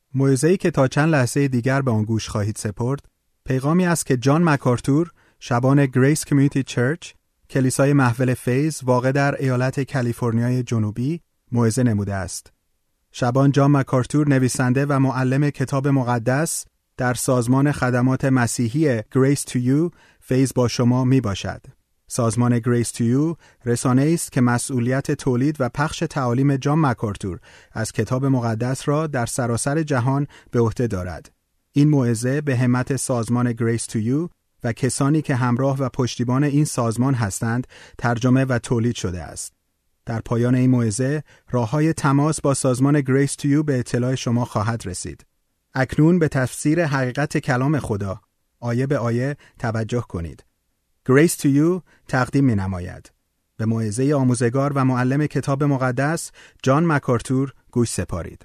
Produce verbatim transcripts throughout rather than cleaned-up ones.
موعظه‌ای که تا چند لحظه دیگر به آن گوش خواهید سپرد، پیغامی است که جان مکارتور، شبان گریس کمیونیتی چرچ، کلیسای محول فیض واقع در ایالت کالیفرنیای جنوبی، موعظه نموده است. شبان جان مکارتور نویسنده و معلم کتاب مقدس در سازمان خدمات مسیحی Grace to You فیض با شما می باشد. سازمان Grace to You رسانه‌ای است که مسئولیت تولید و پخش تعالیم جان مکارتور از کتاب مقدس را در سراسر جهان به عهده دارد. این موعظه به همت سازمان Grace to You و کسانی که همراه و پشتیبان این سازمان هستند ترجمه و تولید شده است. در پایان این موعظه راه‌های تماس با سازمان Grace to You به اطلاع شما خواهد رسید. اکنون به تفسیر حقیقت کلام خدا آیه به آیه توجه کنید. Grace to You تقدیم می نماید. به موعظه آموزگار و معلم کتاب مقدس جان مکارتور گوش سپارید.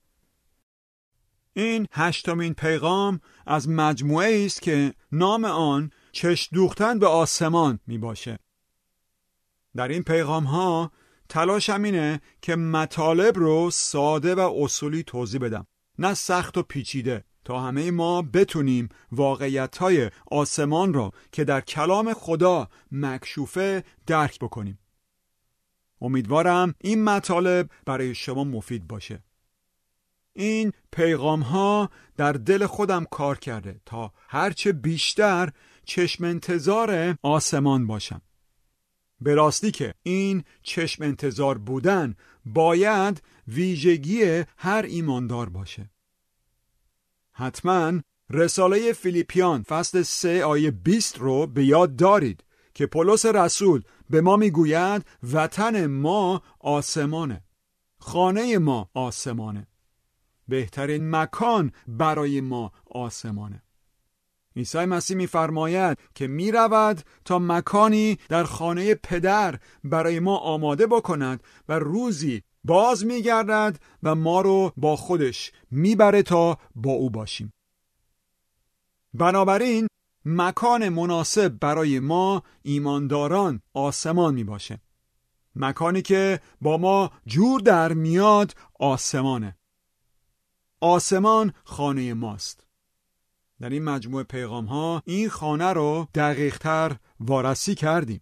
این هشتمین پیغام از مجموعه است که نام آن چشم دوختن به آسمان می باشه. در این پیغام ها تلاشم اینه که مطالب رو ساده و اصولی توضیح بدم، نه سخت و پیچیده، تا همه ما بتونیم واقعیت‌های آسمان رو که در کلام خدا مکشوفه درک بکنیم. امیدوارم این مطالب برای شما مفید باشه. این پیغام ها در دل خودم کار کرده تا هرچه بیشتر چشم انتظار آسمان باشم. به راستی که این چشم انتظار بودن باید ویژگی هر ایماندار باشه. حتما رساله فیلیپیان فصل سه آیه بیست رو به یاد دارید که پولس رسول به ما میگوید وطن ما آسمانه، خانه ما آسمانه، بهترین مکان برای ما آسمانه. عیسی مسیح می‌فرماید که می‌رود تا مکانی در خانه پدر برای ما آماده بکند و روزی باز می‌گردد و ما رو با خودش میبره تا با او باشیم. بنابراین مکان مناسب برای ما ایمانداران آسمان میباشه. مکانی که با ما جور در میاد آسمانه. آسمان خانه ماست. در این مجموعه پیغام ها این خانه رو دقیق تر وارسی کردیم.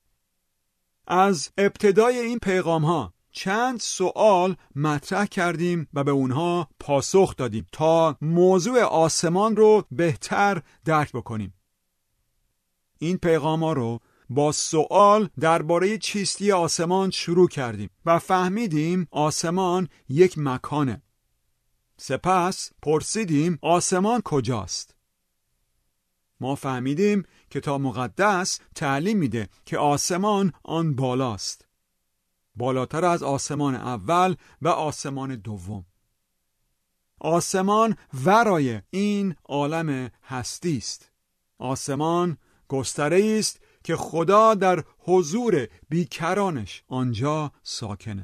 از ابتدای این پیغام ها چند سوال مطرح کردیم و به اونها پاسخ دادیم تا موضوع آسمان رو بهتر درک بکنیم. این پیغام ها رو با سوال درباره چیستی آسمان شروع کردیم و فهمیدیم آسمان یک مکانه. سپس پرسیدیم آسمان کجاست؟ ما فهمیدیم کتاب مقدس تعلیم میده که آسمان آن بالاست، بالاتر از آسمان اول و آسمان دوم. آسمان ورای این عالم هستی است. آسمان گستره‌ای است که خدا در حضور بیکرانش آنجا ساکنه.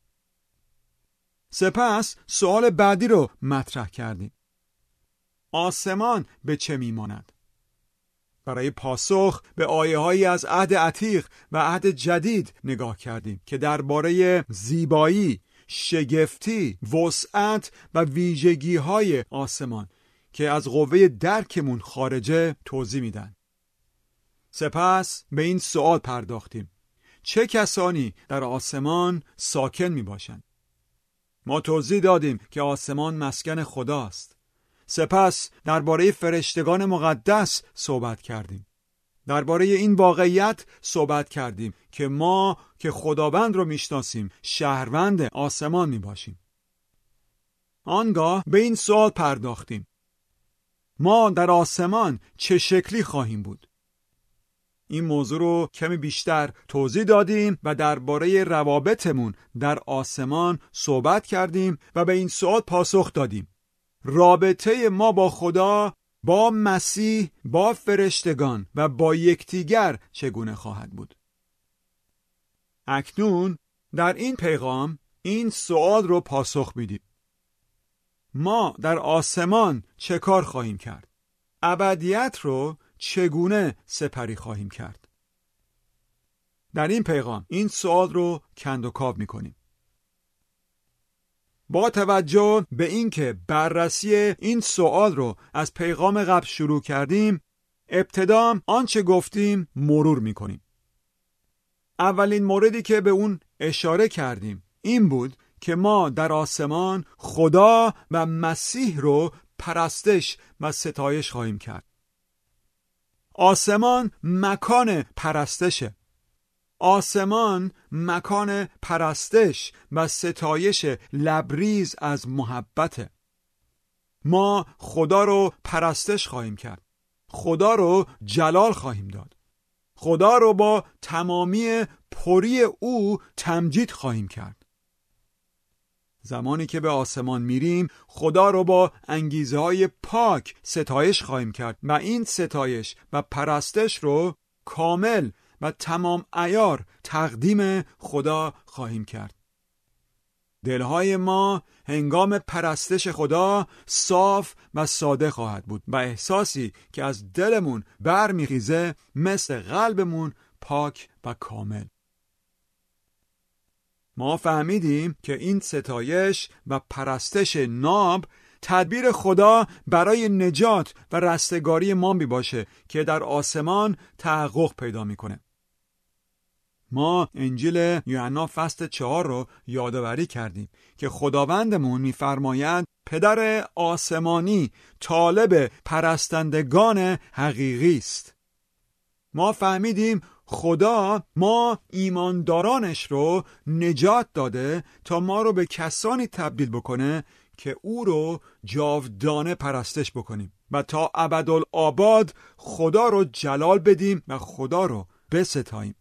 سپس سوال بعدی رو مطرح کردیم. آسمان به چه میماند؟ برای پاسخ به آیه‌هایی از عهد عتیق و عهد جدید نگاه کردیم که درباره زیبایی، شگفتی، وسعت و ویژگی‌های آسمان که از قوه درکمون خارجه توضیح میدن. سپس به این سوال پرداختیم: چه کسانی در آسمان ساکن می باشند؟ ما توضیح دادیم که آسمان مسکن خداست. سپس درباره فرشتگان مقدس صحبت کردیم. درباره این واقعیت صحبت کردیم که ما که خداوند رو میشناسیم شهروند آسمان می باشیم. آنگاه به این سوال پرداختیم: ما در آسمان چه شکلی خواهیم بود؟ این موضوع رو کمی بیشتر توضیح دادیم و درباره روابطمون در آسمان صحبت کردیم و به این سوال پاسخ دادیم: رابطه ما با خدا، با مسیح، با فرشتگان و با یکدیگر چگونه خواهد بود؟ اکنون در این پیغام این سوال رو پاسخ میدیم: ما در آسمان چه کار خواهیم کرد؟ ابدیت رو چگونه سپری خواهیم کرد؟ در این پیغام این سوال رو کندوکاو میکنیم. با توجه به اینکه بررسی این سوال رو از پیغام قبل شروع کردیم، ابتدا آنچه گفتیم مرور میکنیم. اولین موردی که به اون اشاره کردیم این بود که ما در آسمان خدا و مسیح رو پرستش و ستایش خواهیم کرد. آسمان مکان پرستشه. آسمان مکان پرستش و ستایش لبریز از محبته. ما خدا رو پرستش خواهیم کرد. خدا رو جلال خواهیم داد. خدا رو با تمامی پری او تمجید خواهیم کرد. زمانی که به آسمان میریم خدا رو با انگیزه های پاک ستایش خواهیم کرد و این ستایش و پرستش رو کامل و تمام عیار تقدیم خدا خواهیم کرد. دلهای ما هنگام پرستش خدا صاف و ساده خواهد بود و احساسی که از دلمون برمیخیزه مثل قلبمون پاک و کامل. ما فهمیدیم که این ستایش و پرستش ناب تدبیر خدا برای نجات و رستگاری ما می باشه که در آسمان تحقق پیدا میکنه. ما انجیل یوحنا فصل چهار رو یادآوری کردیم که خداوندمون می‌فرماید پدر آسمانی طالب پرستندگان حقیقی است. ما فهمیدیم خدا ما ایماندارانش رو نجات داده تا ما رو به کسانی تبدیل بکنه که او رو جاودانه پرستش بکنیم و تا ابدالآباد خدا رو جلال بدیم و خدا رو بستاییم.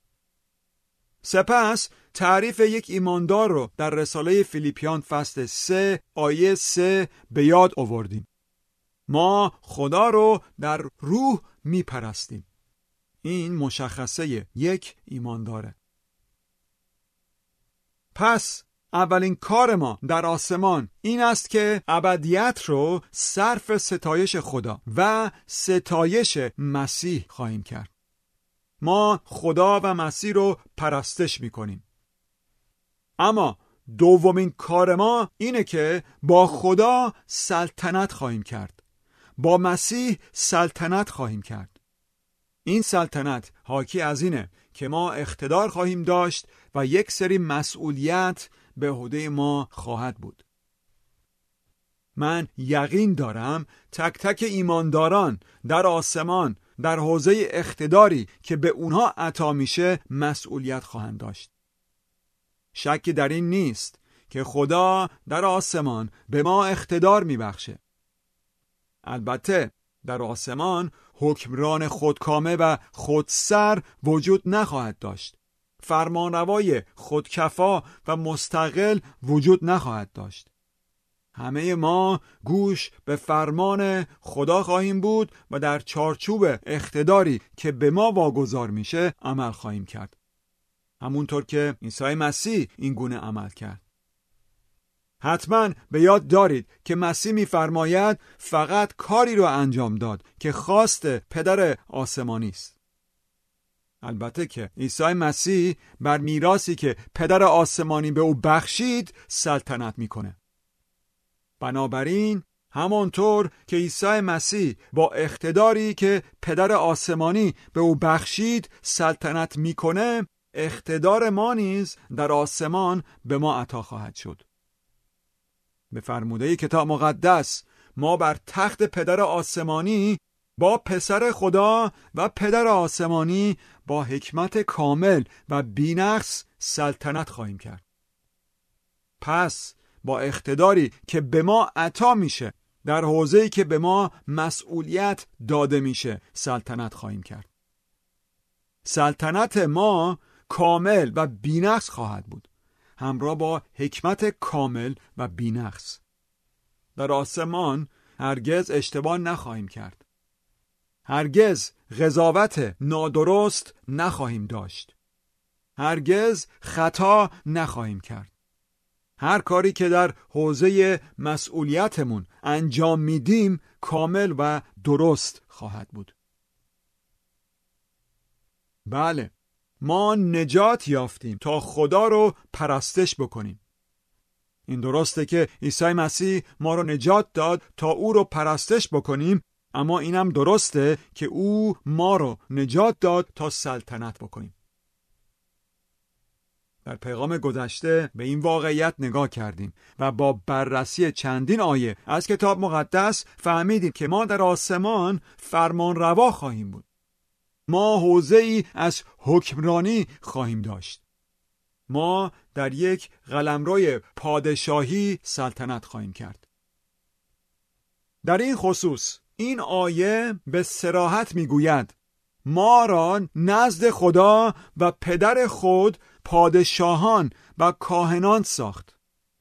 سپس تعریف یک ایماندار رو در رساله فیلیپیان فصل سه آیه سه به یاد آوردیم. ما خدا رو در روح می پرستیم. این مشخصه یک ایمانداره. پس اولین کار ما در آسمان این است که ابدیت رو صرف ستایش خدا و ستایش مسیح خواهیم کرد. ما خدا و مسیح رو پرستش میکنیم. اما دومین کار ما اینه که با خدا سلطنت خواهیم کرد. با مسیح سلطنت خواهیم کرد. این سلطنت حاکی از اینه که ما اقتدار خواهیم داشت و یک سری مسئولیت به عهده ما خواهد بود. من یقین دارم تک تک ایمانداران در آسمان در حوزه اقتداری که به اونها عطا میشه مسئولیت خواهند داشت. شکی در این نیست که خدا در آسمان به ما اقتدار میبخشه. البته در آسمان حکمران خودکامه و خودسر وجود نخواهد داشت. فرمانروای خودکفا و مستقل وجود نخواهد داشت. همه ما گوش به فرمان خدا خواهیم بود و در چارچوب اقتداری که به ما واگذار میشه عمل خواهیم کرد. همونطور که عیسی مسیح این گونه عمل کرد. حتما به یاد دارید که مسیح می‌فرماید فقط کاری رو انجام داد که خواست پدر آسمانی است. البته که عیسی مسیح بر میراثی که پدر آسمانی به او بخشید سلطنت میکنه. بنابراین همانطور که عیسی مسیح با اقتداری که پدر آسمانی به او بخشید سلطنت میکنه، اقتدار ما نیز در آسمان به ما عطا خواهد شد. به فرموده کتاب مقدس ما بر تخت پدر آسمانی با پسر خدا و پدر آسمانی با حکمت کامل و بی‌نقص سلطنت خواهیم کرد. پس با اقتداری که به ما عطا میشه در حوزه‌ای که به ما مسئولیت داده میشه سلطنت خواهیم کرد. سلطنت ما کامل و بی‌نقص خواهد بود، همراه با حکمت کامل و بی‌نقص. در آسمان هرگز اشتباه نخواهیم کرد. هرگز قضاوت نادرست نخواهیم داشت. هرگز خطا نخواهیم کرد. هر کاری که در حوزه مسئولیتمون انجام میدیم کامل و درست خواهد بود. بله، ما نجات یافتیم تا خدا رو پرستش بکنیم. این درسته که عیسی مسیح ما رو نجات داد تا او رو پرستش بکنیم، اما اینم درسته که او ما رو نجات داد تا سلطنت بکنیم. در پیغام گذشته به این واقعیت نگاه کردیم و با بررسی چندین آیه از کتاب مقدس فهمیدیم که ما در آسمان فرمان روا خواهیم بود. ما حوزه‌ای از حکمرانی خواهیم داشت. ما در یک قلمروی پادشاهی سلطنت خواهیم کرد. در این خصوص این آیه به صراحت میگوید ما را نزد خدا و پدر خود پادشاهان و کاهنان ساخت.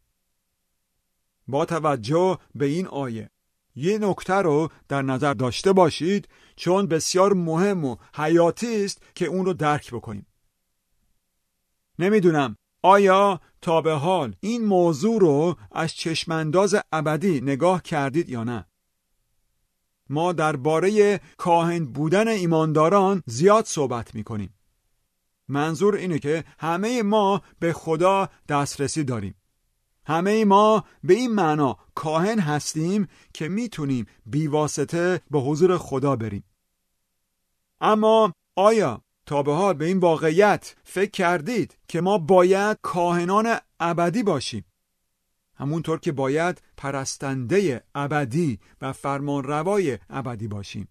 با توجه به این آیه یه نکته رو در نظر داشته باشید، چون بسیار مهم و حیاتی است که اون رو درک بکنیم. نمیدونم آیا تا به حال این موضوع رو از چشمانداز ابدی نگاه کردید یا نه؟ ما درباره کاهن بودن ایمانداران زیاد صحبت میکنیم. منظور اینه که همه ما به خدا دسترسی داریم. همه ما به این معنا کاهن هستیم که میتونیم بی واسطه به حضور خدا بریم. اما آیا تا به حال به این واقعیت فکر کردید که ما باید کاهنان ابدی باشیم؟ همونطور که باید پرستنده ابدی و فرمانروای ابدی باشیم.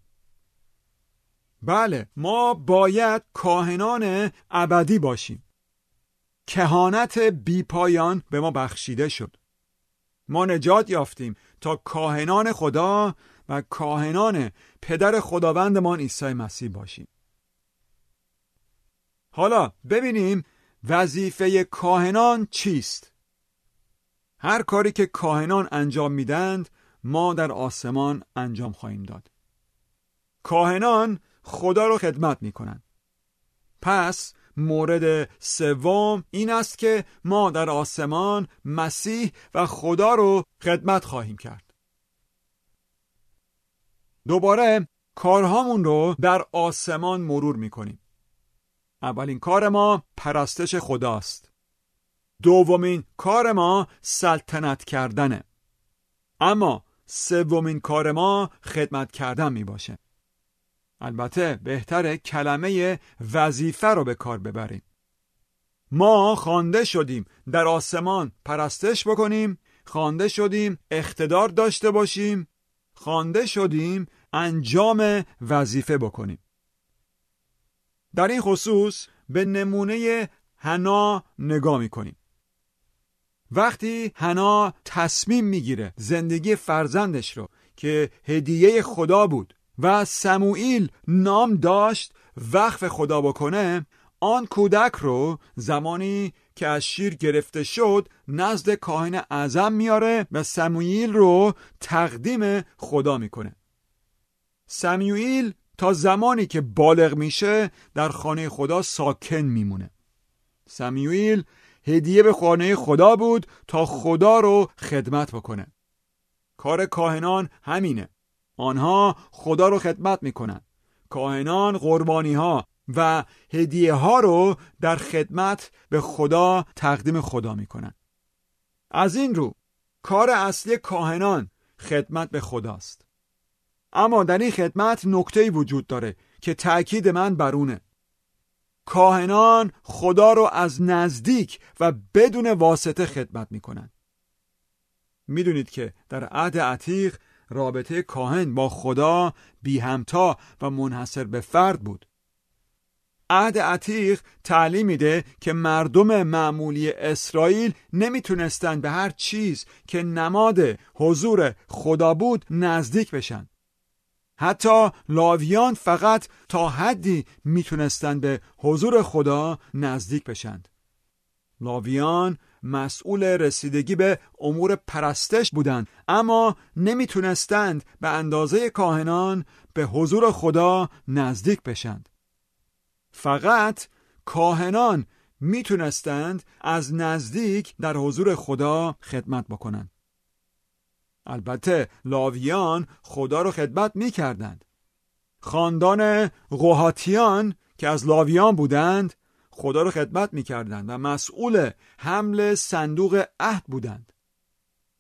بله، ما باید کاهنان ابدی باشیم. کهانت بی پایان به ما بخشیده شد. ما نجات یافتیم تا کاهنان خدا و کاهنان پدر خداوندمان عیسی مسیح باشیم. حالا ببینیم وظیفه کاهنان چیست؟ هر کاری که کاهنان انجام میدند ما در آسمان انجام خواهیم داد. کاهنان خدا رو خدمت میکنند. پس مورد سوم این است که ما در آسمان مسیح و خدا رو خدمت خواهیم کرد. دوباره کارهامون رو در آسمان مرور میکنیم. اولین کار ما پرستش خداست. دومین کار ما سلطنت کردنه. اما سومین کار ما خدمت کردن می باشه. البته بهتره کلمه وظیفه رو به کار ببریم. ما خوانده شدیم در آسمان پرستش بکنیم، خوانده شدیم اقتدار داشته باشیم، خوانده شدیم انجام وظیفه بکنیم. در این خصوص به نمونه حنا نگاه میکنیم. وقتی حنا تصمیم میگیره زندگی فرزندش رو که هدیه خدا بود و سموئیل نام داشت وقف خدا بکنه، آن کودک رو زمانی که از شیر گرفته شد نزد کاهن اعظم میاره و سموئیل رو تقدیم خدا میکنه. سموئیل تا زمانی که بالغ میشه در خانه خدا ساکن میمونه. سموئیل هدیه به خانه خدا بود تا خدا رو خدمت بکنه. کار کاهنان همینه. آنها خدا رو خدمت میکنن. کاهنان قربانی ها و هدیه ها رو در خدمت به خدا تقدیم خدا میکنن. از این رو کار اصلی کاهنان خدمت به خداست. اما در این خدمت نکته‌ای وجود داره که تأکید من بر اونه. کاهنان خدا رو از نزدیک و بدون واسطه خدمت میکنن. میدونید که در عهد عتیق رابطه کاهن با خدا بی همتا و منحصر به فرد بود. عهد عتیق تعلیم میده که مردم معمولی اسرائیل نمیتونستن به هر چیز که نماد حضور خدا بود نزدیک بشن. حتی لاویان فقط تا حدی میتونستن به حضور خدا نزدیک بشند. لاویان مسئول رسیدگی به امور پرستش بودند، اما نمیتونستند به اندازه کاهنان به حضور خدا نزدیک بشند. فقط کاهنان میتونستند از نزدیک در حضور خدا خدمت بکنند. البته لاویان خدا رو خدمت میکردند. خاندان قحاتیان که از لاویان بودند خدا رو خدمت میکردند و مسئول حمل صندوق عهد بودند.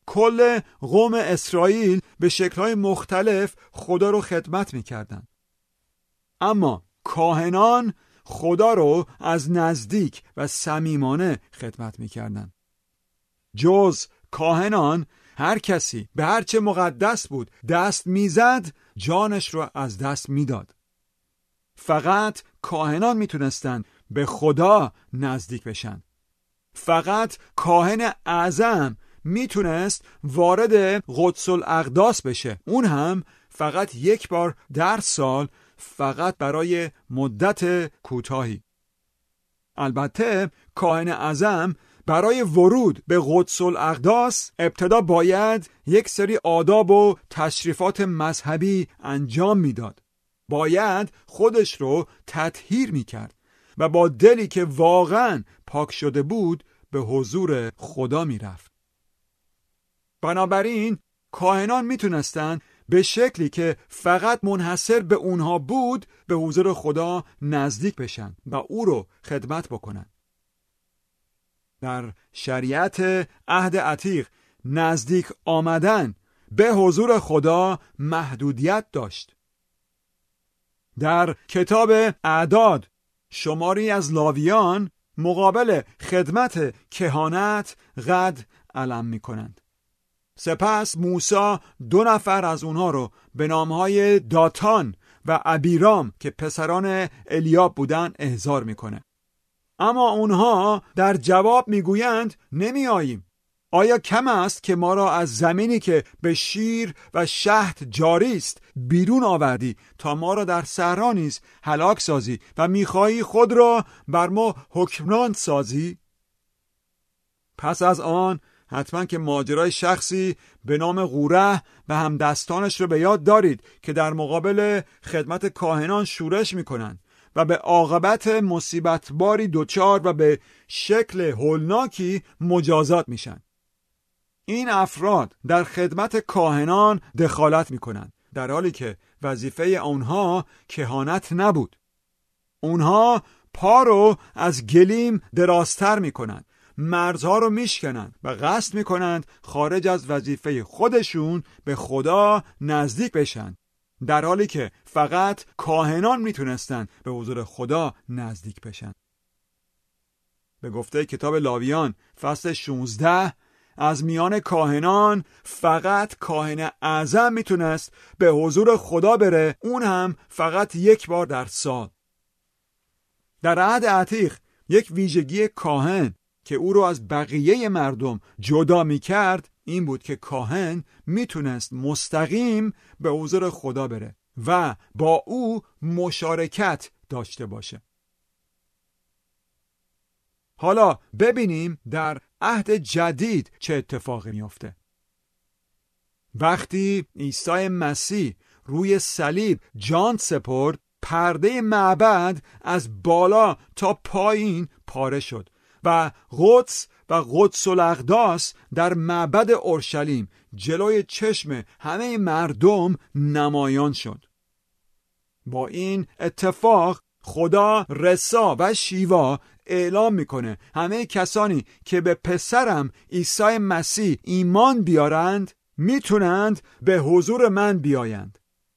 کل قوم اسرائیل به شکل‌های مختلف خدا رو خدمت می‌کردند. اما کاهنان خدا رو از نزدیک و صمیمانه خدمت می‌کردند. جز کاهنان هر کسی به هر چه مقدس بود دست میزد جانش رو از دست میداد. فقط کاهنان میتونستن به خدا نزدیک بشن. فقط کاهن اعظم میتونست وارد قدس الاقداس بشه، اون هم فقط یک بار در سال، فقط برای مدت کوتاهی. البته کاهن اعظم برای ورود به قدس الاقداس ابتدا باید یک سری آداب و تشریفات مذهبی انجام میداد. باید خودش رو تطهیر میکرد و با دلی که واقعا پاک شده بود به حضور خدا میرفت. بنابراین کاهنان میتونستن به شکلی که فقط منحصر به اونها بود به حضور خدا نزدیک بشن و او رو خدمت بکنن. در شریعت عهد عتیق نزدیک آمدن به حضور خدا محدودیت داشت. در کتاب اعداد شماری از لاویان مقابل خدمت کهانت قد علم می کنند. سپس موسی دو نفر از اونها رو به نامهای داتان و ابیرام که پسران الیاب بودند احضار میکنه. اما اونها در جواب میگویند نمی آییم. آیا کم است که ما را از زمینی که به شیر و شهد جاری است بیرون آوردی تا ما را در صحرا نیز هلاک سازی و میخواهی خود را بر ما حکمران سازی؟ پس از آن حتما که ماجرای شخصی به نام قوره و همدستانش رو به یاد دارید که در مقابل خدمت کاهنان شورش میکنند و به عاقبت مصیبت باری دوچار و به شکل هولناکی مجازات میشن. این افراد در خدمت کاهنان دخالت میکنند در حالی که وظیفه آنها کهانت نبود. اونها پا رو از گلیم درازتر میکنند، مرزها رو میشکنند و قصد میکنند خارج از وظیفه خودشون به خدا نزدیک بشن، در حالی که فقط کاهنان میتونستن به حضور خدا نزدیک بشن. به گفته کتاب لاویان فصل شانزده از میان کاهنان فقط کاهن اعظم میتونست به حضور خدا بره، اون هم فقط یک بار در سال. در عهد عتیق یک ویژگی کاهن که او رو از بقیه مردم جدا میکرد این بود که کاهن میتونست مستقیم به حضور خدا بره و با او مشارکت داشته باشه. حالا ببینیم در عهد جدید چه اتفاقی میفته. وقتی عیسی مسیح روی صلیب جان سپرد، پرده معبد از بالا تا پایین پاره شد و قدس و قدس الاقداس در معبد اورشلیم جلوی چشم همه مردم نمایان شد. با این اتفاق خدا رسا و شیوا اعلام میکنه همه کسانی که به پسرم عیسی مسیح ایمان بیارند میتونند به حضور من بیایند.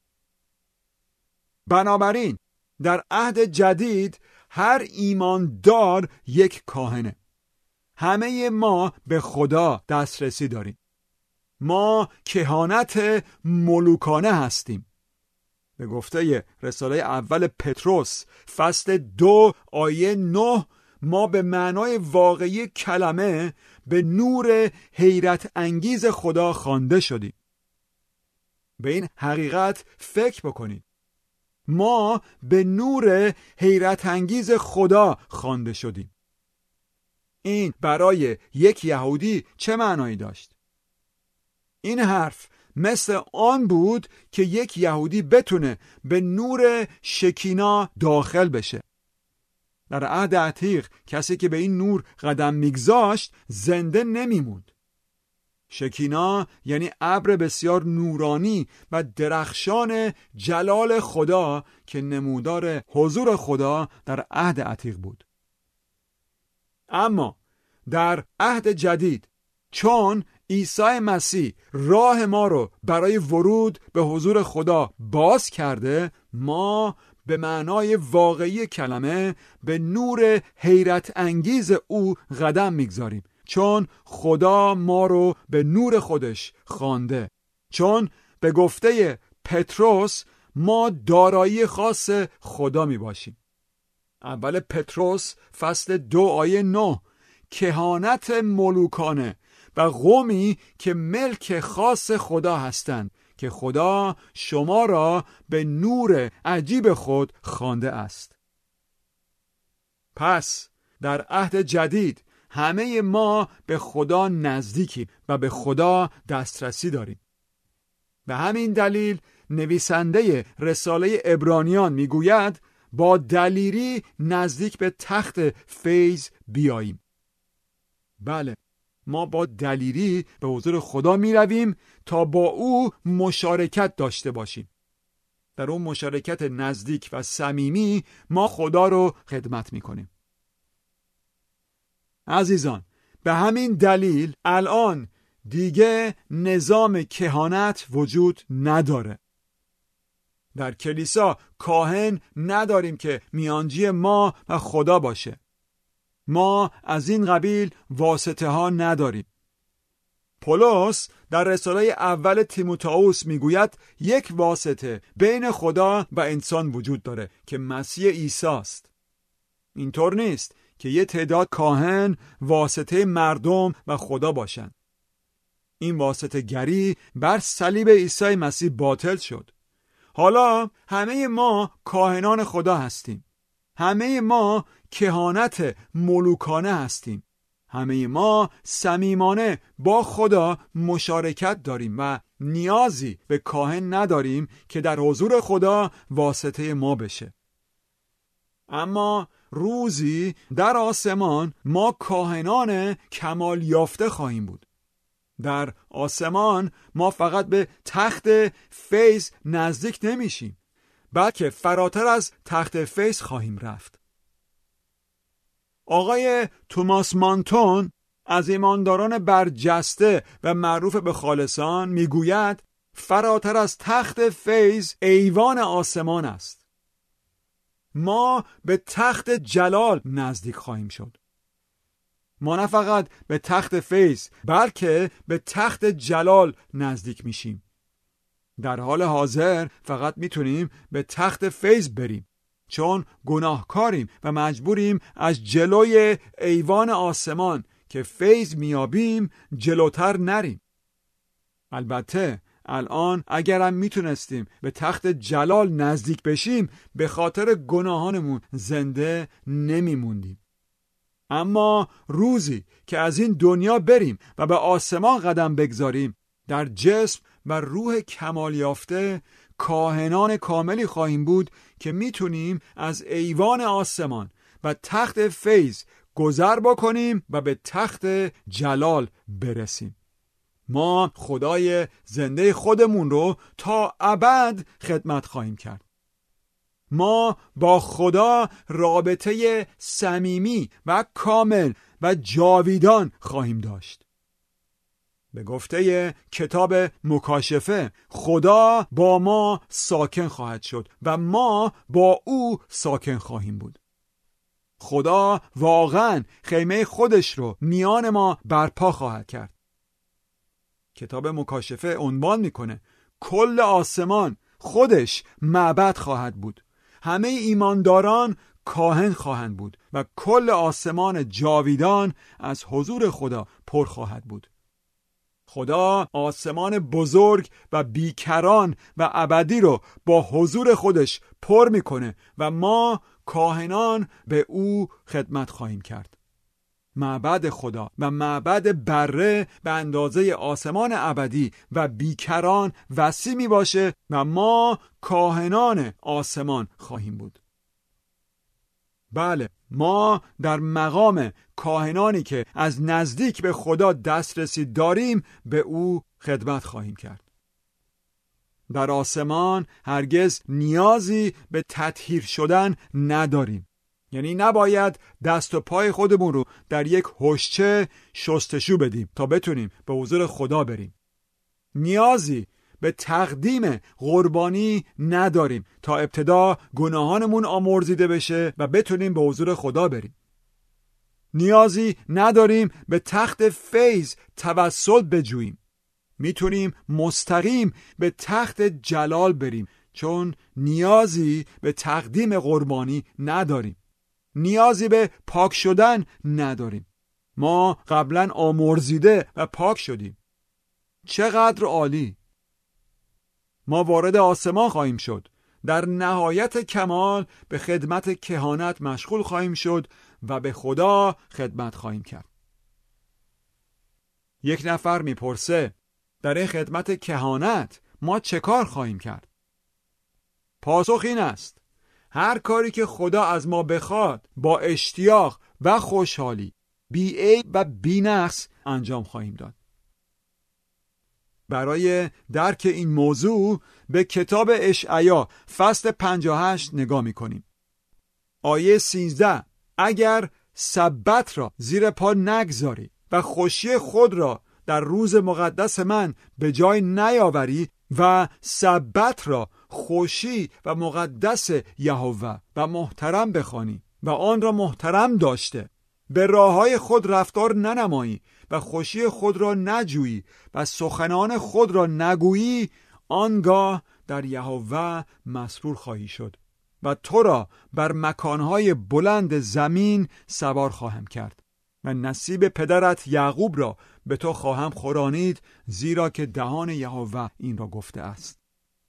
بنابراین در عهد جدید هر ایماندار یک کاهنه. همه ما به خدا دسترسی داریم. ما کهانت ملوکانه هستیم. به گفته رساله اول پتروس فصل دو آیه نه ما به معنای واقعی کلمه به نور حیرت انگیز خدا خوانده شدیم. به این حقیقت فکر بکنید. ما به نور حیرت انگیز خدا خوانده شدیم. این برای یک یهودی چه معنایی داشت؟ این حرف مثل آن بود که یک یهودی بتونه به نور شکینا داخل بشه. در عهد عتیق کسی که به این نور قدم میگذاشت زنده نمیموند. شکینا یعنی ابر بسیار نورانی و درخشان جلال خدا که نمودار حضور خدا در عهد عتیق بود. اما در عهد جدید چون عیسی مسیح راه ما رو برای ورود به حضور خدا باز کرده، ما به معنای واقعی کلمه به نور حیرت انگیز او قدم میگذاریم، چون خدا ما رو به نور خودش خوانده. چون به گفته پتروس ما دارایی خاص خدا می باشیم. اول پتروس فصل دو آیه نه، کهانت ملوکانه و قومی که ملک خاص خدا هستند که خدا شما را به نور عجیب خود خوانده است. پس در عهد جدید همه ما به خدا نزدیکیم و به خدا دسترسی داریم. به همین دلیل نویسنده رساله عبرانیان میگوید با دلیری نزدیک به تخت فیض بیاییم. بله، ما با دلیری به حضور خدا می رویم تا با او مشارکت داشته باشیم. در اون مشارکت نزدیک و صمیمی ما خدا رو خدمت می کنیم. عزیزان، به همین دلیل الان دیگه نظام کهانت وجود نداره. در کلیسا کاهن نداریم که میانجی ما و خدا باشه. ما از این قبیل واسطه ها نداریم. پولس در رساله اول تیموتائوس میگوید یک واسطه بین خدا و انسان وجود داره که مسیح عیسی است. اینطور نیست که یه تعداد کاهن واسطه مردم و خدا باشند. این واسطه گری بر صلیب عیسی مسیح باطل شد. حالا همه ما کاهنان خدا هستیم. همه ما کهانت ملوکانه هستیم. همه ما صمیمانه با خدا مشارکت داریم و نیازی به کاهن نداریم که در حضور خدا واسطه ما بشه. اما روزی در آسمان ما کاهنان کمال یافته خواهیم بود. در آسمان ما فقط به تخت فیض نزدیک نمیشیم، بلکه فراتر از تخت فیض خواهیم رفت. آقای توماس مانتون از ایمانداران برجسته و معروف به خالصان میگوید فراتر از تخت فیض ایوان آسمان است. ما به تخت جلال نزدیک خواهیم شد. ما نه فقط به تخت فیض بلکه به تخت جلال نزدیک میشیم. در حال حاضر فقط میتونیم به تخت فیض بریم چون گناهکاریم و مجبوریم از جلوی ایوان آسمان که فیض میابیم جلوتر نریم. البته الان اگرم میتونستیم به تخت جلال نزدیک بشیم به خاطر گناهانمون زنده نمیموندیم. اما روزی که از این دنیا بریم و به آسمان قدم بگذاریم در جسم و روح کمال یافته کاهنان کاملی خواهیم بود که میتونیم از ایوان آسمان و تخت فیض گذر بکنیم و به تخت جلال برسیم. ما خدای زنده خودمون رو تا ابد خدمت خواهیم کرد. ما با خدا رابطه صمیمی و کامل و جاویدان خواهیم داشت. به گفته کتاب مکاشفه خدا با ما ساکن خواهد شد و ما با او ساکن خواهیم بود. خدا واقعا خیمه خودش رو میان ما برپا خواهد کرد. کتاب مکاشفه عنوان میکنه کل آسمان خودش معبد خواهد بود. همه ایمانداران کاهن خواهند بود و کل آسمان جاویدان از حضور خدا پر خواهد بود. خدا آسمان بزرگ و بیکران و ابدی رو با حضور خودش پر میکنه و ما کاهنان به او خدمت خواهیم کرد. معبد خدا و معبد بره به اندازه آسمان ابدی و بیکران وسیع می باشه و ما کاهنان آسمان خواهیم بود. بله، ما در مقام کاهنانی که از نزدیک به خدا دسترسی داریم به او خدمت خواهیم کرد. در آسمان هرگز نیازی به تطهیر شدن نداریم. یعنی نباید دست و پای خودمون رو در یک حوضچه شستشو بدیم تا بتونیم به حضور خدا بریم. نیازی به تقدیم قربانی نداریم تا ابتدا گناهانمون آمرزیده بشه و بتونیم به حضور خدا بریم. نیازی نداریم به تخت فیض توسل بجوییم. میتونیم مستقیم به تخت جلال بریم چون نیازی به تقدیم قربانی نداریم. نیازی به پاک شدن نداریم. ما قبلا آمرزیده و پاک شدیم. چقدر عالی! ما وارد آسمان خواهیم شد. در نهایت کمال به خدمت کهانت مشغول خواهیم شد و به خدا خدمت خواهیم کرد. یک نفر میپرسه در این خدمت کهانت ما چه کار خواهیم کرد؟ پاسخ این است: هر کاری که خدا از ما بخواد با اشتیاق و خوشحالی بی عیب و بی نقص انجام خواهیم داد. برای درک این موضوع به کتاب اشعیا فصل پنجاه و هشت نگاه می‌کنیم. آیه سیزده: اگر سبت را زیر پا نگذاری و خوشی خود را در روز مقدس من به جای نیاوری و سبت را خوشی و مقدس یهوه و محترم بخوانی و آن را محترم داشته، به راههای خود رفتار ننمایی و خوشی خود را نجویی و سخنان خود را نگویی، آنگاه در یهوه مسرور خواهی شد و تو را بر مکانهای بلند زمین سوار خواهم کرد و نصیب پدرت یعقوب را به تو خواهم خورانید، زیرا که دهان یهوه این را گفته است.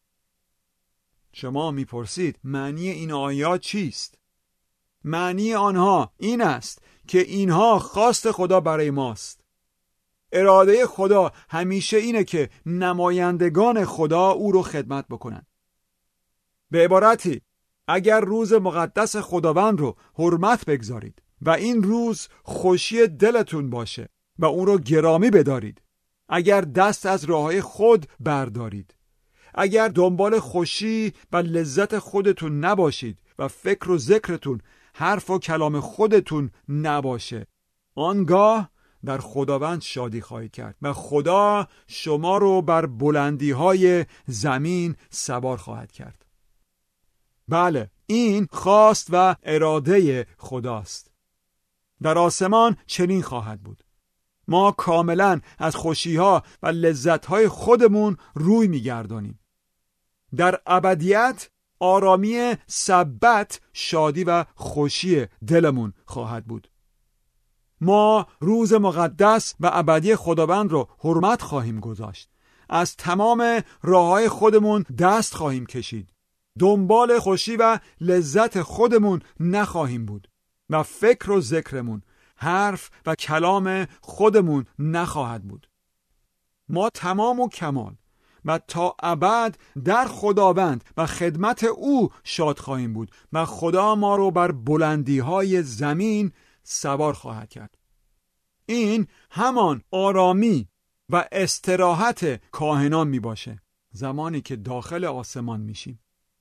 شما میپرسید معنی این آیات چیست؟ معنی آنها این است که اینها خواست خدا برای ماست. اراده خدا همیشه اینه که نمایندگان خدا او رو خدمت بکنن. به عبارتی، اگر روز مقدس خداوند رو حرمت بگذارید و این روز خوشی دلتون باشه و اون رو گرامی بدارید، اگر دست از راههای خود بردارید، اگر دنبال خوشی و لذت خودتون نباشید و فکر و ذکرتون حرف و کلام خودتون نباشه، آنگاه در خداوند شادی خواهید کرد و خدا شما رو بر بلندی های زمین سوار خواهد کرد. بله، این خواست و اراده خداست. در آسمان چنین خواهد بود. ما کاملا از خوشی‌ها و لذت‌های خودمون روی می‌گردانیم. در ابدیت آرامی سبت شادی و خوشی دلمون خواهد بود. ما روز مقدس و ابدی خداوند رو حرمت خواهیم گذاشت. از تمام راه‌های خودمون دست خواهیم کشید. دنبال خوشی و لذت خودمون نخواهیم بود و فکر و ذکرمون، حرف و کلام خودمون نخواهد بود. ما تمام و کمال و تا ابد در خداوند و خدمت او شاد خواهیم بود و خدا ما رو بر بلندی های زمین سوار خواهد کرد. این همان آرامی و استراحت کاهنان می باشه زمانی که داخل آسمان میشیم.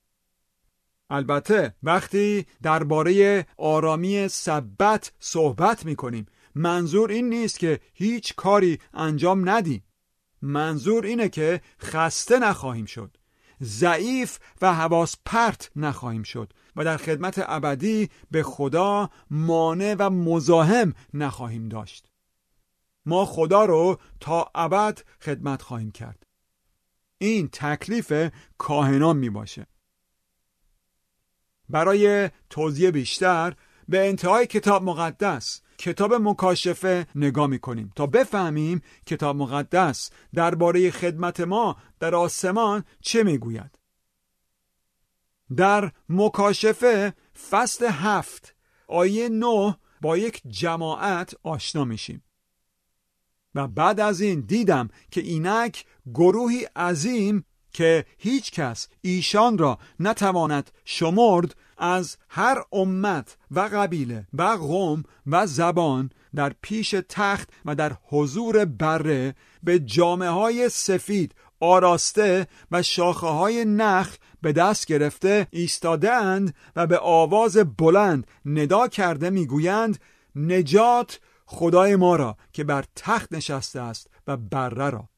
البته وقتی درباره آرامی سبت صحبت میکنیم، منظور این نیست که هیچ کاری انجام ندیم. منظور اینه که خسته نخواهیم شد، ضعیف و حواس پرت نخواهیم شد و در خدمت ابدی به خدا مانع و مزاحم نخواهیم داشت. ما خدا رو تا ابد خدمت خواهیم کرد. این تکلیف کاهنان می باشه. برای توضیح بیشتر به انتهای کتاب مقدس، کتاب مکاشفه نگاه می‌کنیم تا بفهمیم کتاب مقدس درباره خدمت ما در آسمان چه میگوید. در مکاشفه فصل هفت آیه نه با یک جماعت آشنا میشیم و بعد از این دیدم که اینک گروهی عظیم که هیچ کس ایشان را نتواند شمرد، از هر امت و قبیله و قوم و زبان در پیش تخت و در حضور بره به جامه‌های سفید آراسته و شاخه های نخل به دست گرفته ایستادند و به آواز بلند ندا کرده میگویند نجات خدای ما را که بر تخت نشسته است و بره را.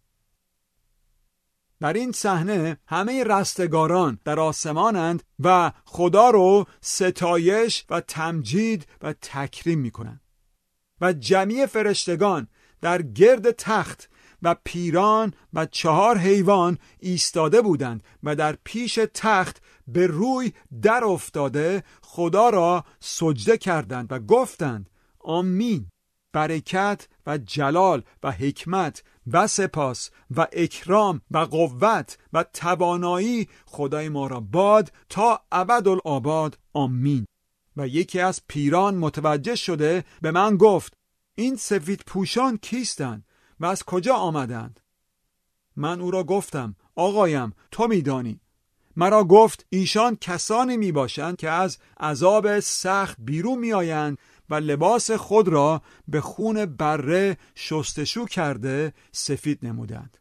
در این صحنه همه رستگاران در آسمانند و خدا رو ستایش و تمجید و تکریم میکنند و جمیع فرشتگان در گرد تخت و پیران و چهار حیوان ایستاده بودند و در پیش تخت به روی در افتاده خدا را سجده کردند و گفتند آمین. برکت و جلال و حکمت و سپاس و اکرام و قوت و توانایی خدای ما را باد تا ابدالآباد. آمین. و یکی از پیران متوجه شده به من گفت این سفید پوشان کیستند و از کجا آمدند؟ من او را گفتم آقایم تو میدانی. مرا گفت ایشان کسانی می باشند که از عذاب سخت بیرون می آیند و لباس خود را به خون بره شستشو کرده سفید نمودند.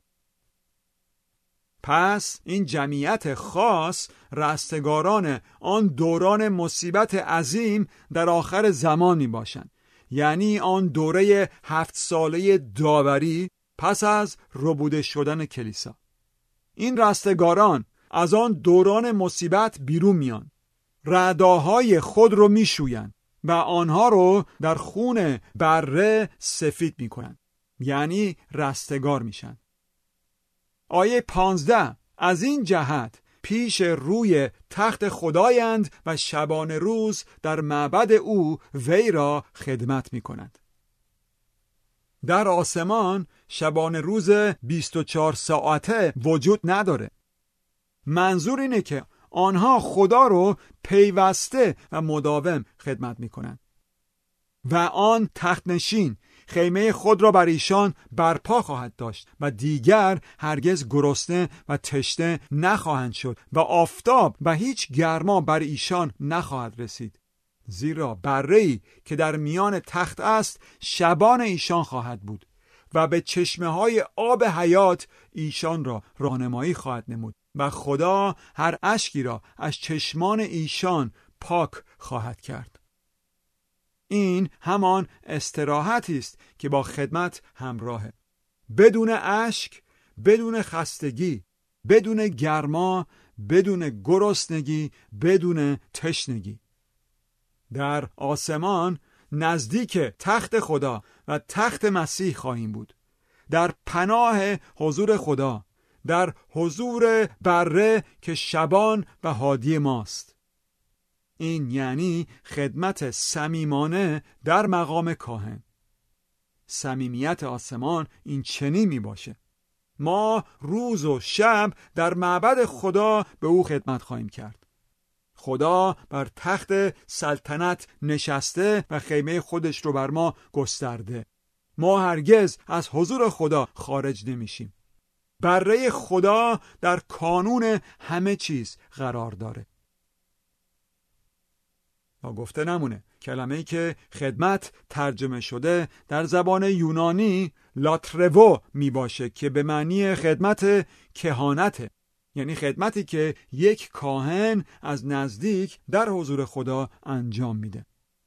پس این جمعیت خاص رستگاران آن دوران مصیبت عظیم در آخر زمان می باشند، یعنی آن دوره هفت ساله داوری پس از ربوده شدن کلیسا. این رستگاران از آن دوران مصیبت بیرون میان، رعداهای خود رو میشویند و آنها رو در خون بره سفید میکنند، یعنی رستگار میشن. آیه پانزده از این جهت پیش روی تخت خدایند و شبانه روز در معبد او وی را خدمت میکنند. در آسمان شبانه روز بیست و چهار ساعته وجود نداره. منظور اینه که آنها خدا رو پیوسته و مداوم خدمت میکنند و آن تخت نشین خیمه خود را بر ایشان برپا خواهد داشت و دیگر هرگز گرسنه و تشنه نخواهند شد و آفتاب و هیچ گرما بر ایشان نخواهد رسید، زیرا بره‌ای که در میان تخت است شبان ایشان خواهد بود و به چشمه های آب حیات ایشان را راهنمایی خواهد نمود و خدا هر اشکی را از چشمان ایشان پاک خواهد کرد. این همان استراحتی است که با خدمت همراهه، بدون اشک، بدون خستگی، بدون گرما، بدون گرسنگی، بدون تشنگی. در آسمان نزدیک تخت خدا و تخت مسیح خواهیم بود، در پناه حضور خدا، در حضور بره که شبان و هادی ماست. این یعنی خدمت صمیمانه در مقام کاهن. صمیمیت آسمان این چنین می باشه. ما روز و شب در معبد خدا به او خدمت خواهیم کرد. خدا بر تخت سلطنت نشسته و خیمه خودش رو بر ما گسترده. ما هرگز از حضور خدا خارج نمیشیم. بره خدا در کانون همه چیز قرار داره. تا گفته نمونه کلمه‌ای که خدمت ترجمه شده در زبان یونانی لاترو می باشه که به معنی خدمت کهانته، یعنی خدمتی که یک کاهن از نزدیک در حضور خدا انجام میده.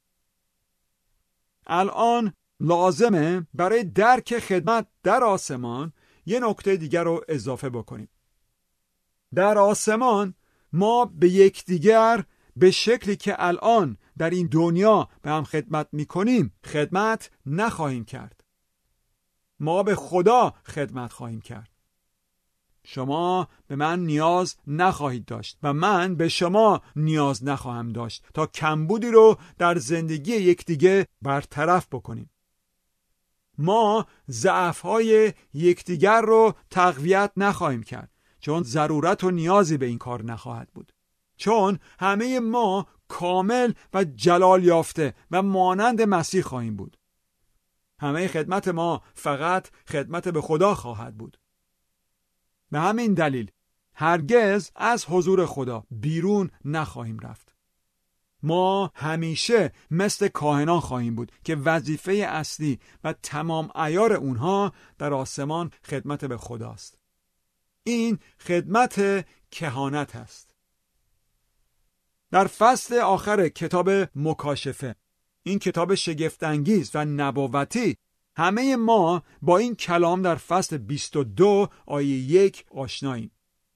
الان لازمه برای درک خدمت در آسمان یه نکته دیگر رو اضافه بکنیم. در آسمان ما به یکدیگر به شکلی که الان در این دنیا به هم خدمت میکنیم خدمت نخواهیم کرد. ما به خدا خدمت خواهیم کرد. شما به من نیاز نخواهید داشت و من به شما نیاز نخواهم داشت تا کمبودی رو در زندگی یکدیگه برطرف بکنیم. ما ضعف‌های یکدیگر رو تقویت نخواهیم کرد، چون ضرورت و نیازی به این کار نخواهد بود، چون همه ما کامل و جلال یافته و مانند مسیح خواهیم بود. همه خدمت ما فقط خدمت به خدا خواهد بود. به همین دلیل هرگز از حضور خدا بیرون نخواهیم رفت. ما همیشه مثل کاهنان خواهیم بود که وظیفه اصلی و تمام عیار اونها در آسمان خدمت به خداست. این خدمت کهانت است. در فصل آخر کتاب مکاشفه، این کتاب شگفت‌انگیز و نبوتی، همه ما با این کلام در فصل بیست و دو آیه یک آشناییم.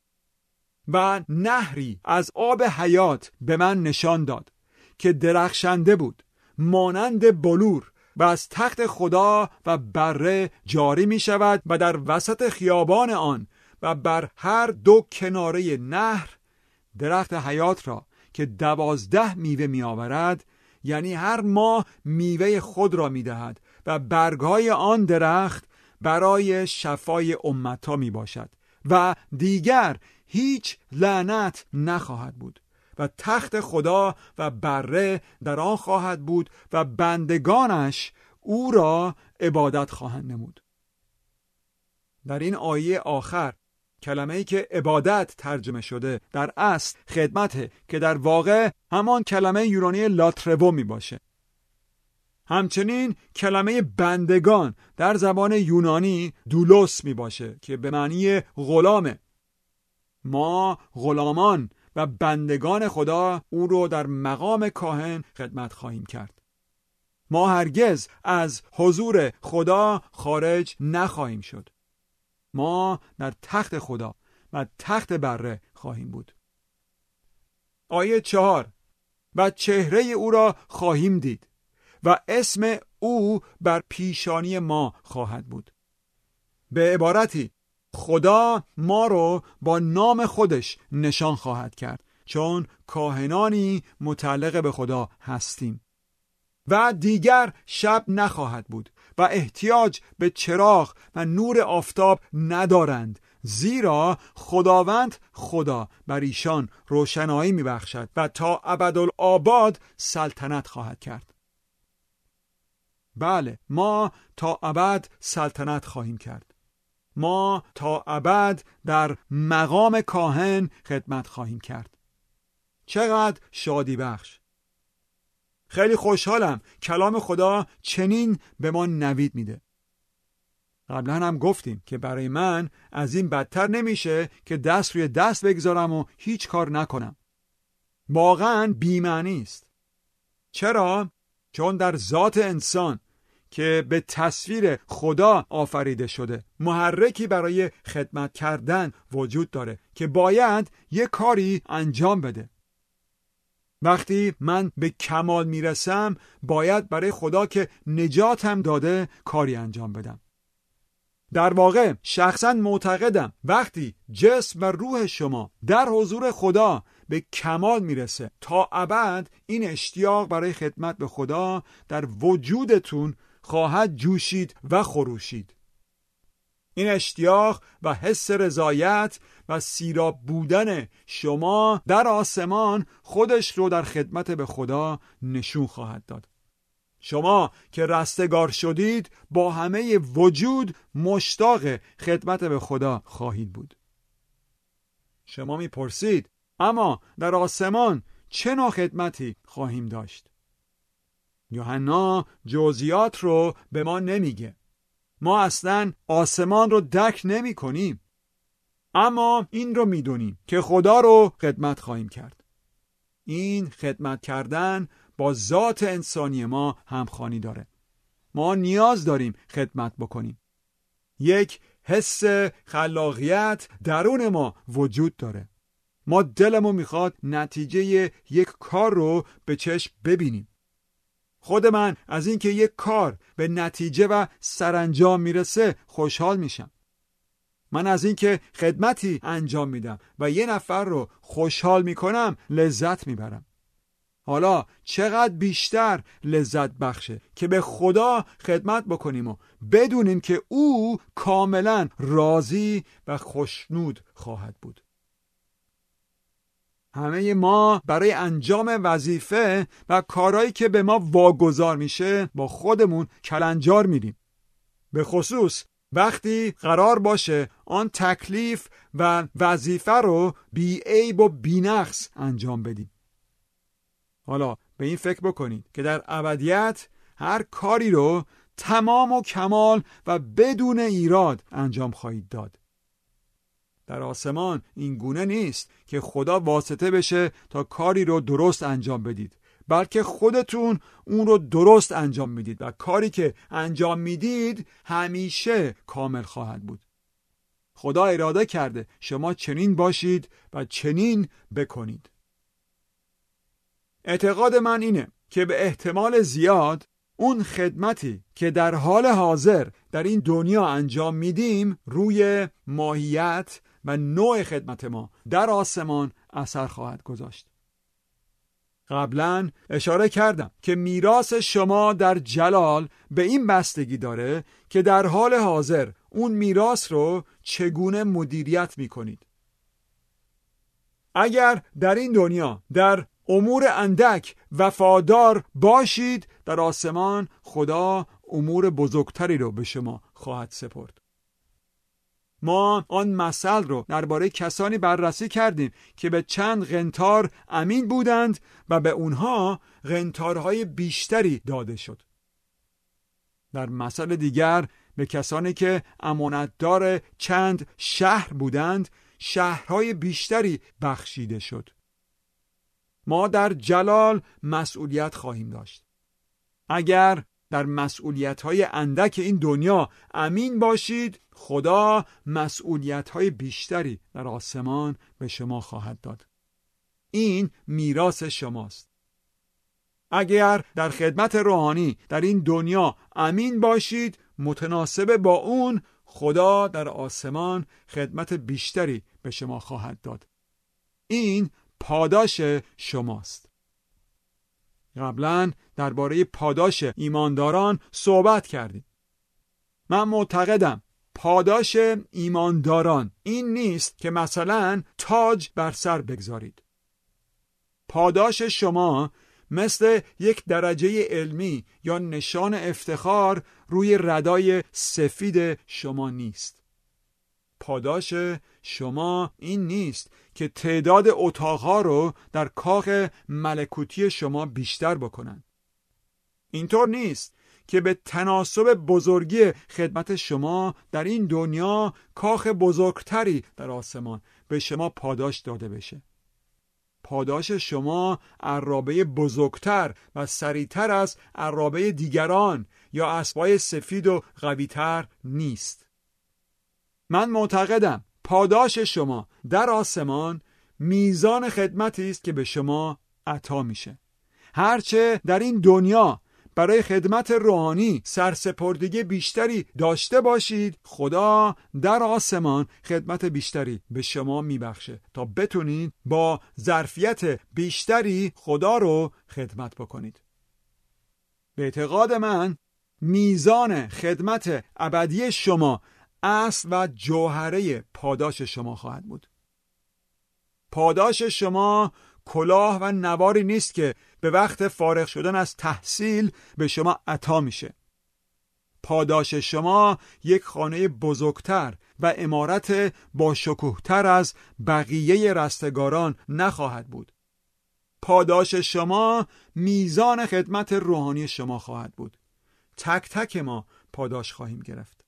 و نهری از آب حیات به من نشان داد که درخشنده بود، مانند بلور، و از تخت خدا و بره جاری می شود و در وسط خیابان آن و بر هر دو کناره نهر درخت حیات را که دوازده میوه می آورد، یعنی هر ماه میوه خود را می دهد و برگهای آن درخت برای شفای امتها می باشد و دیگر هیچ لعنت نخواهد بود و تخت خدا و بره در آن خواهد بود و بندگانش او را عبادت خواهند نمود. در این آیه آخر کلمه‌ای که عبادت ترجمه شده در اصل خدمته که در واقع همان کلمه یونانی لاتروو می باشه. همچنین کلمه بندگان در زبان یونانی دولوس می باشه که به معنی غلامه. ما غلامان و بندگان خدا او رو در مقام کاهن خدمت خواهیم کرد. ما هرگز از حضور خدا خارج نخواهیم شد. ما در تخت خدا و تخت بره خواهیم بود. آیه چهار: و چهره او را خواهیم دید و اسم او بر پیشانی ما خواهد بود. به عبارتی خدا ما رو با نام خودش نشان خواهد کرد، چون کاهنانی متعلق به خدا هستیم. و دیگر شب نخواهد بود و احتیاج به چراغ و نور آفتاب ندارند، زیرا خداوند خدا بر ایشان روشنایی میبخشد و تا ابدالآباد سلطنت خواهد کرد. بله، ما تا ابد سلطنت خواهیم کرد. ما تا ابد در مقام کاهن خدمت خواهیم کرد. چقدر شادی بخش! خیلی خوشحالم کلام خدا چنین به ما نوید میده. قبلا هم گفتیم که برای من از این بدتر نمیشه که دست روی دست بگذارم و هیچ کار نکنم. واقعا بی‌معنی است. چرا؟ چون در ذات انسان که به تصویر خدا آفریده شده محرکی برای خدمت کردن وجود داره که باید یک کاری انجام بده. وقتی من به کمال میرسم باید برای خدا که نجاتم داده کاری انجام بدم. در واقع شخصا معتقدم وقتی جسم و روح شما در حضور خدا به کمال میرسه، تا ابد این اشتیاق برای خدمت به خدا در وجودتون خواهد جوشید و خروشید. این اشتیاق و حس رضایت و سیراب بودن شما در آسمان خودش رو در خدمت به خدا نشون خواهد داد. شما که رستگار شدید با همه وجود مشتاق خدمت به خدا خواهید بود. شما میپرسید اما در آسمان چه نوع خدمتی خواهیم داشت؟ یوحنا جزئیات رو به ما نمیگه. ما اصلا آسمان رو درک نمی کنیم. اما این رو میدونیم که خدا رو خدمت خواهیم کرد. این خدمت کردن با ذات انسانی ما همخوانی داره. ما نیاز داریم خدمت بکنیم. یک حس خلاقیت درون ما وجود داره. ما دلمون میخواد نتیجه یک کار رو به چشم ببینیم. خود من از اینکه یک کار به نتیجه و سرانجام میرسه خوشحال میشم. من از اینکه خدمتی انجام میدم و یه نفر رو خوشحال میکنم لذت میبرم. حالا چقدر بیشتر لذت بخشه که به خدا خدمت بکنیم و بدونیم که او کاملا راضی و خوشنود خواهد بود. همه ما برای انجام وظیفه و کارهایی که به ما واگذار میشه با خودمون کلنجار میریم. به خصوص وقتی قرار باشه آن تکلیف و وظیفه رو بی عیب و بی نقص انجام بدیم. حالا به این فکر بکنید که در ابدیت هر کاری رو تمام و کمال و بدون ایراد انجام خواهید داد. در آسمان این گونه نیست که خدا واسطه بشه تا کاری رو درست انجام بدید، بلکه خودتون اون رو درست انجام میدید و کاری که انجام میدید همیشه کامل خواهد بود. خدا اراده کرده شما چنین باشید و چنین بکنید. اعتقاد من اینه که به احتمال زیاد اون خدمتی که در حال حاضر در این دنیا انجام میدیم روی ماهیت و نوع خدمت ما در آسمان اثر خواهد گذاشت. قبلا اشاره کردم که میراث شما در جلال به این بستگی داره که در حال حاضر اون میراث رو چگونه مدیریت میکنید. اگر در این دنیا در امور اندک وفادار باشید، در آسمان خدا امور بزرگتری رو به شما خواهد سپرد. ما آن مثل رو درباره کسانی بررسی کردیم که به چند قنطار امین بودند و به اونها قنطارهای بیشتری داده شد. در مثل دیگر به کسانی که امانتدار چند شهر بودند شهرهای بیشتری بخشیده شد. ما در جلال مسئولیت خواهیم داشت. اگر در مسئولیت‌های اندک این دنیا امین باشید، خدا مسئولیت‌های بیشتری در آسمان به شما خواهد داد. این میراث شماست. اگر در خدمت روحانی در این دنیا امین باشید، متناسب با اون خدا در آسمان خدمت بیشتری به شما خواهد داد. این پاداش شماست. قبلا درباره پاداش ایمانداران صحبت کردیم. من معتقدم پاداش ایمانداران این نیست که مثلا تاج بر سر بگذارید. پاداش شما مثل یک درجه علمی یا نشان افتخار روی ردای سفید شما نیست. پاداش شما این نیست که تعداد اتاقها رو در کاخ ملکوتی شما بیشتر بکنن. اینطور نیست که به تناسب بزرگی خدمت شما در این دنیا کاخ بزرگتری در آسمان به شما پاداش داده بشه. پاداش شما عرابه بزرگتر و سریعتر از عرابه دیگران یا اسبای سفید و قویتر نیست. من معتقدم پاداش شما در آسمان میزان خدمتی است که به شما عطا میشه. هرچه در این دنیا برای خدمت روحانی سرسپردگی بیشتری داشته باشید، خدا در آسمان خدمت بیشتری به شما میبخشه تا بتونید با ظرفیت بیشتری خدا رو خدمت بکنید. به اعتقاد من میزان خدمت ابدی شما اصل و جوهره پاداش شما خواهد بود. پاداش شما کلاه و نواری نیست که به وقت فارغ شدن از تحصیل به شما عطا میشه. پاداش شما یک خانه بزرگتر و عمارت با شکوهتر از بقیه رستگاران نخواهد بود. پاداش شما میزان خدمت روحانی شما خواهد بود. تک تک ما پاداش خواهیم گرفت.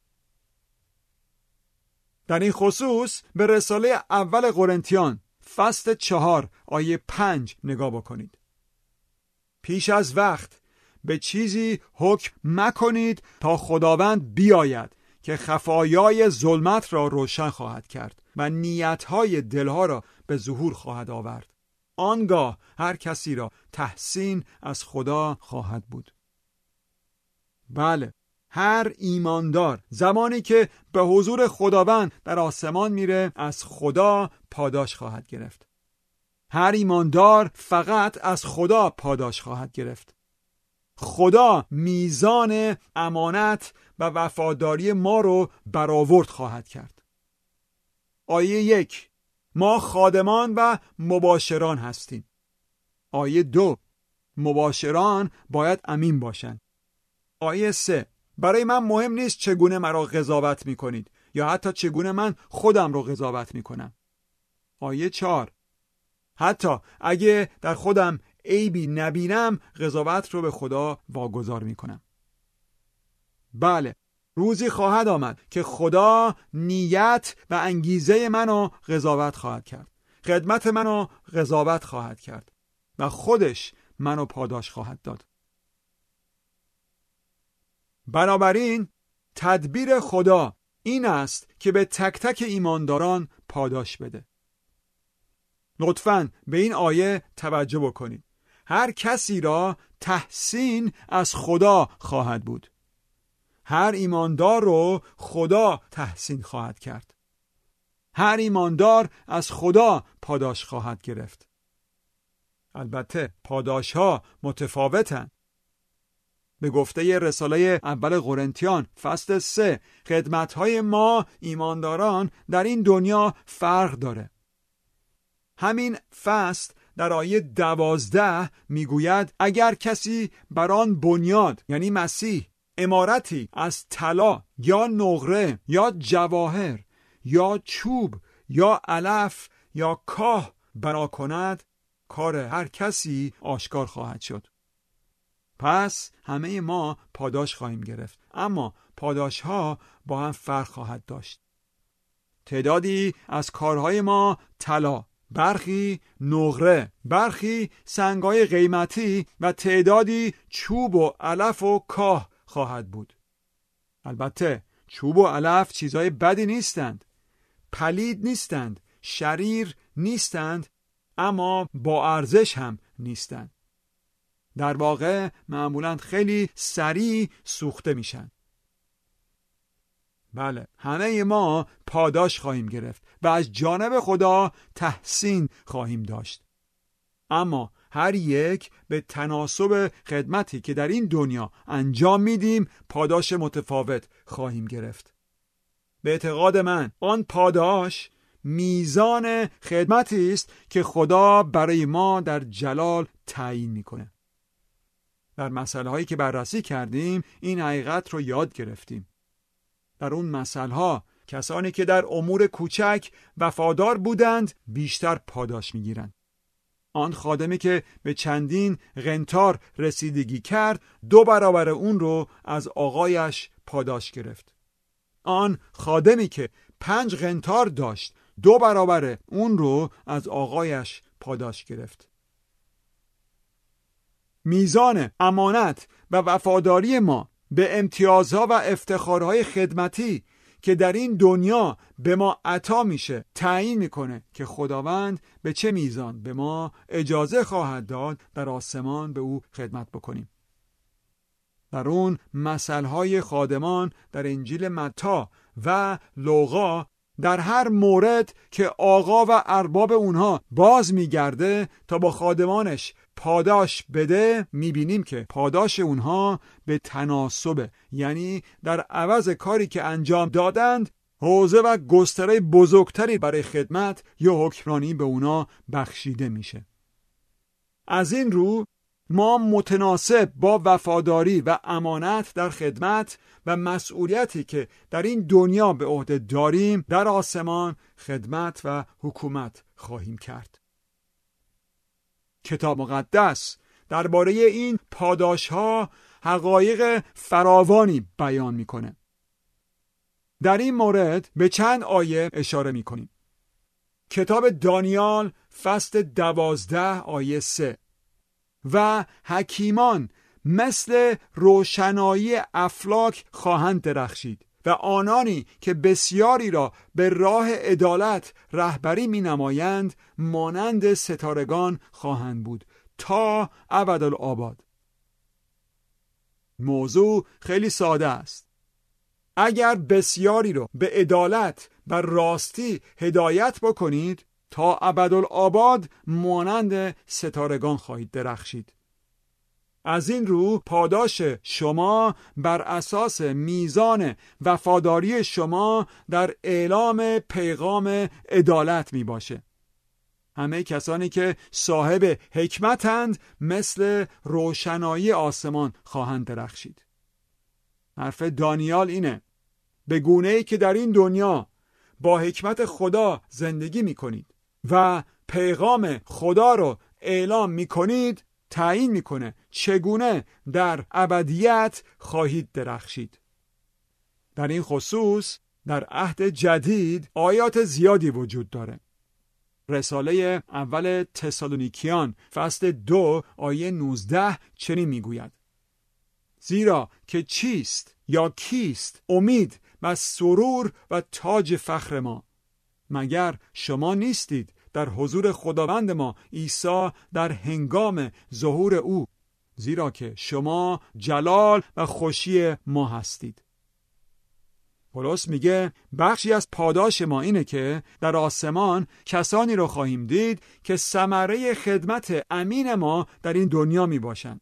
در این خصوص به رساله اول قرنتیان فصل چهار آیه پنج نگاه بکنید. پیش از وقت به چیزی حکم مکنید تا خداوند بیاید که خفایای ظلمت را روشن خواهد کرد و نیتهای دلها را به ظهور خواهد آورد. آنگاه هر کسی را تحسین از خدا خواهد بود. بله، هر ایماندار زمانی که به حضور خداوند در آسمان میره از خدا پاداش خواهد گرفت. هر ایماندار فقط از خدا پاداش خواهد گرفت. خدا میزان امانت و وفاداری ما رو برآورد خواهد کرد. آیه یک، ما خادمان و مباشران هستیم. آیه دو، مباشران باید امین باشند. آیه سه، برای من مهم نیست چگونه مرا قضاوت می کنید یا حتی چگونه من خودم رو قضاوت می کنم. آیه چهار، حتی اگه در خودم عیبی نبینم قضاوت رو به خدا واگذار می کنم. بله، روزی خواهد آمد که خدا نیت و انگیزه منو قضاوت خواهد کرد. خدمت منو قضاوت خواهد کرد و خودش منو پاداش خواهد داد. بنابراین تدبیر خدا این است که به تک تک ایمانداران پاداش بده. لطفاً به این آیه توجه بکنید. هر کسی را تحسین از خدا خواهد بود. هر ایماندار رو خدا تحسین خواهد کرد. هر ایماندار از خدا پاداش خواهد گرفت. البته پاداش ها متفاوتن. به گفته رساله اول قرنتیان فصل سه، خدمت های ما ایمانداران در این دنیا فرق داره. همین فصل در آیه دوازده میگوید اگر کسی بر آن بنیاد یعنی مسیح عمارتی از طلا یا نقره یا جواهر یا چوب یا علف یا کاه بنا کند، کار هر کسی آشکار خواهد شد. پس همه ما پاداش خواهیم گرفت، اما پاداش ها با هم فرق خواهد داشت. تعدادی از کارهای ما طلا، برخی نقره، برخی سنگای قیمتی و تعدادی چوب و علف و کاه خواهد بود. البته چوب و علف چیزای بدی نیستند، پلید نیستند، شریر نیستند، اما با ارزش هم نیستند. در واقع معمولاً خیلی سریع سوخته میشن. بله، همه ما پاداش خواهیم گرفت و از جانب خدا تحسین خواهیم داشت. اما هر یک به تناسب خدمتی که در این دنیا انجام میدیم پاداش متفاوت خواهیم گرفت. به اعتقاد من آن پاداش میزان خدمتی است که خدا برای ما در جلال تعیین میکنه. در مسائل هایی که بررسی کردیم این حقیقت رو یاد گرفتیم. در اون مسائل ها کسانی که در امور کوچک وفادار بودند بیشتر پاداش میگیرند. آن خادمی که به چندین قنطار رسیدگی کرد دو برابر اون رو از آقایش پاداش گرفت. آن خادمی که پنج قنطار داشت دو برابر اون رو از آقایش پاداش گرفت. میزان امانت و وفاداری ما به امتیازها و افتخارهای خدمتی که در این دنیا به ما عطا میشه تعیین میکنه که خداوند به چه میزان به ما اجازه خواهد داد در آسمان به او خدمت بکنیم. در اون مثلهای خادمان در انجیل متی و لوقا در هر مورد که آقا و ارباب اونها باز میگرده تا با خادمانش پاداش بده، میبینیم که پاداش اونها به تناسبه، یعنی در عوض کاری که انجام دادند حوزه و گستره بزرگتری برای خدمت یا حکمرانی به اونا بخشیده میشه. از این رو ما متناسب با وفاداری و امانت در خدمت و مسئولیتی که در این دنیا به عهده داریم در آسمان خدمت و حکومت خواهیم کرد. کتاب مقدس درباره این پاداش‌ها حقایق فراوانی بیان می‌کنه. در این مورد به چند آیه اشاره می‌کنیم. کتاب دانیال فصل دوازده آیه سه: و حکیمان مثل روشنایی افلاک خواهند درخشید و آنانی که بسیاری را به راه عدالت رهبری می نمایند مانند ستارگان خواهند بود تا ابدالآباد. موضوع خیلی ساده است. اگر بسیاری رو به عدالت و راستی هدایت بکنید تا ابدالآباد مانند ستارگان خواهید درخشید. از این رو پاداش شما بر اساس میزان وفاداری شما در اعلام پیغام عدالت می باشه. همه کسانی که صاحب حکمتند مثل روشنایی آسمان خواهند درخشید. حرف دانیال اینه: به گونه‌ای که در این دنیا با حکمت خدا زندگی می کنید و پیغام خدا رو اعلام می کنید تعیین میکنه چگونه در ابدیت خواهید درخشید. در این خصوص در عهد جدید آیات زیادی وجود داره. رساله اول تسالونیکیان فصل دو آیه نوزده چنین میگوید: زیرا که چیست یا کیست امید و سرور و تاج فخر ما؟ مگر شما نیستید در حضور خداوند ما عیسی در هنگام ظهور او؟ زیرا که شما جلال و خوشی ما هستید. پولس میگه بخشی از پاداش ما اینه که در آسمان کسانی رو خواهیم دید که ثمره خدمت امین ما در این دنیا می باشن.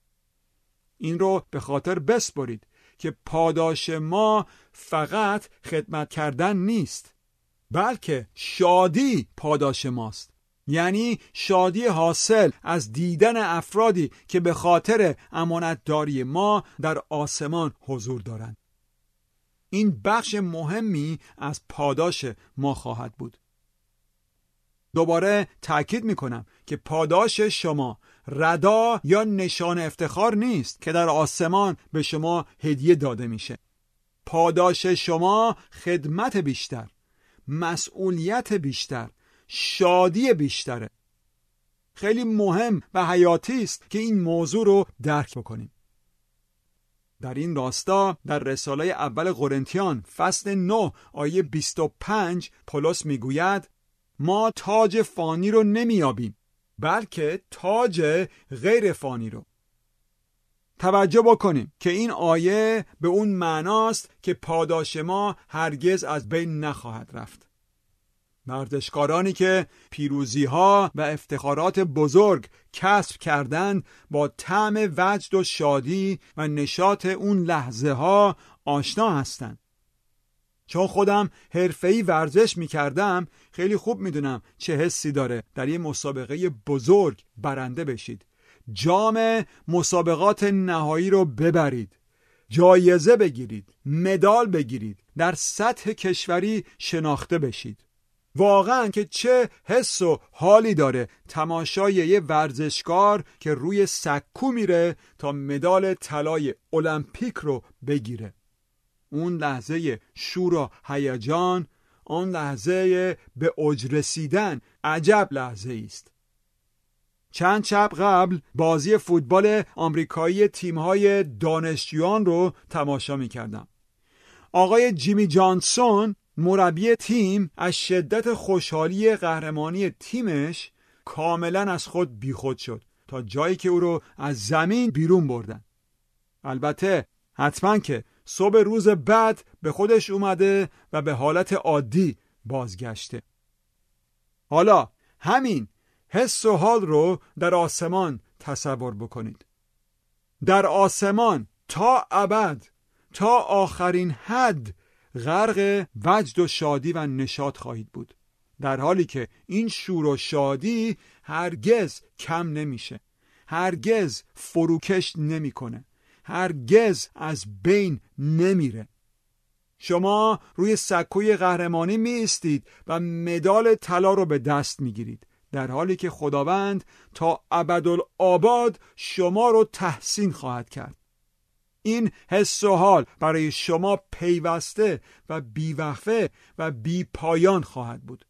این رو به خاطر بسپرید که پاداش ما فقط خدمت کردن نیست، بلکه شادی پاداش ماست. یعنی شادی حاصل از دیدن افرادی که به خاطر امانتداری ما در آسمان حضور دارند. این بخش مهمی از پاداش ما خواهد بود. دوباره تأکید میکنم که پاداش شما ردا یا نشان افتخار نیست که در آسمان به شما هدیه داده میشه. پاداش شما خدمت بیشتر، مسئولیت بیشتر، شادی بیشتره. خیلی مهم و حیاتی است که این موضوع رو درک بکنیم. در این راستا در رساله اول قرنتیان فصل نه آیه بیست و پنج پولس میگوید: ما تاج فانی رو نمیابیم، بلکه تاج غیر فانی رو. توجه بکنیم که این آیه به اون معناست که پاداش ما هرگز از بین نخواهد رفت. ورزشکارانی که پیروزی‌ها و افتخارات بزرگ کسب کردند با طعم وجد و شادی و نشاط اون لحظه ها آشنا هستند. چون خودم حرفه‌ای ورزش می‌کردم، خیلی خوب می‌دونم چه حسی داره در یه مسابقه بزرگ برنده بشید، جام مسابقات نهایی رو ببرید، جایزه بگیرید، مدال بگیرید، در سطح کشوری شناخته بشید. واقعا که چه حس و حالی داره تماشای یه ورزشکار که روی سکو میره تا مدال طلای المپیک رو بگیره. اون لحظه شور و هیجان، اون لحظه به اوج رسیدن عجب لحظه است. چند شب قبل بازی فوتبال آمریکایی تیم‌های دانشجویان رو تماشا می‌کردم. آقای جیمی جانسون مربی تیم از شدت خوشحالی قهرمانی تیمش کاملا از خود بیخود شد تا جایی که او رو از زمین بیرون بردن. البته حتما که صبح روز بعد به خودش اومده و به حالت عادی بازگشته. حالا همین حس و حال رو در آسمان تصور بکنید. در آسمان تا ابد، تا آخرین حد غرق وجد و شادی و نشاط خواهید بود، در حالی که این شور و شادی هرگز کم نمیشه، هرگز فروکش نمیکنه، هرگز از بین نمیره. شما روی سکوی قهرمانی می ایستید و مدال طلا رو به دست میگیرید، در حالی که خداوند تا ابدالآباد شما رو تحسین خواهد کرد. این حس و حال برای شما پیوسته و بیوقفه و بی پایان خواهد بود.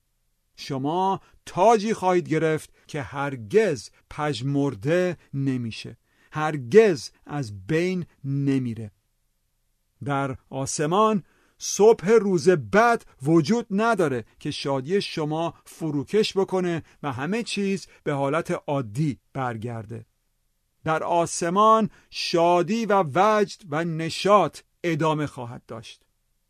شما تاجی خواهید گرفت که هرگز پژمرده نمیشه، هرگز از بین نمیره. در آسمان صبح روز بعد وجود نداره که شادی شما فروکش بکنه و همه چیز به حالت عادی برگرده. در آسمان شادی و وجد و نشاط ادامه خواهد داشت.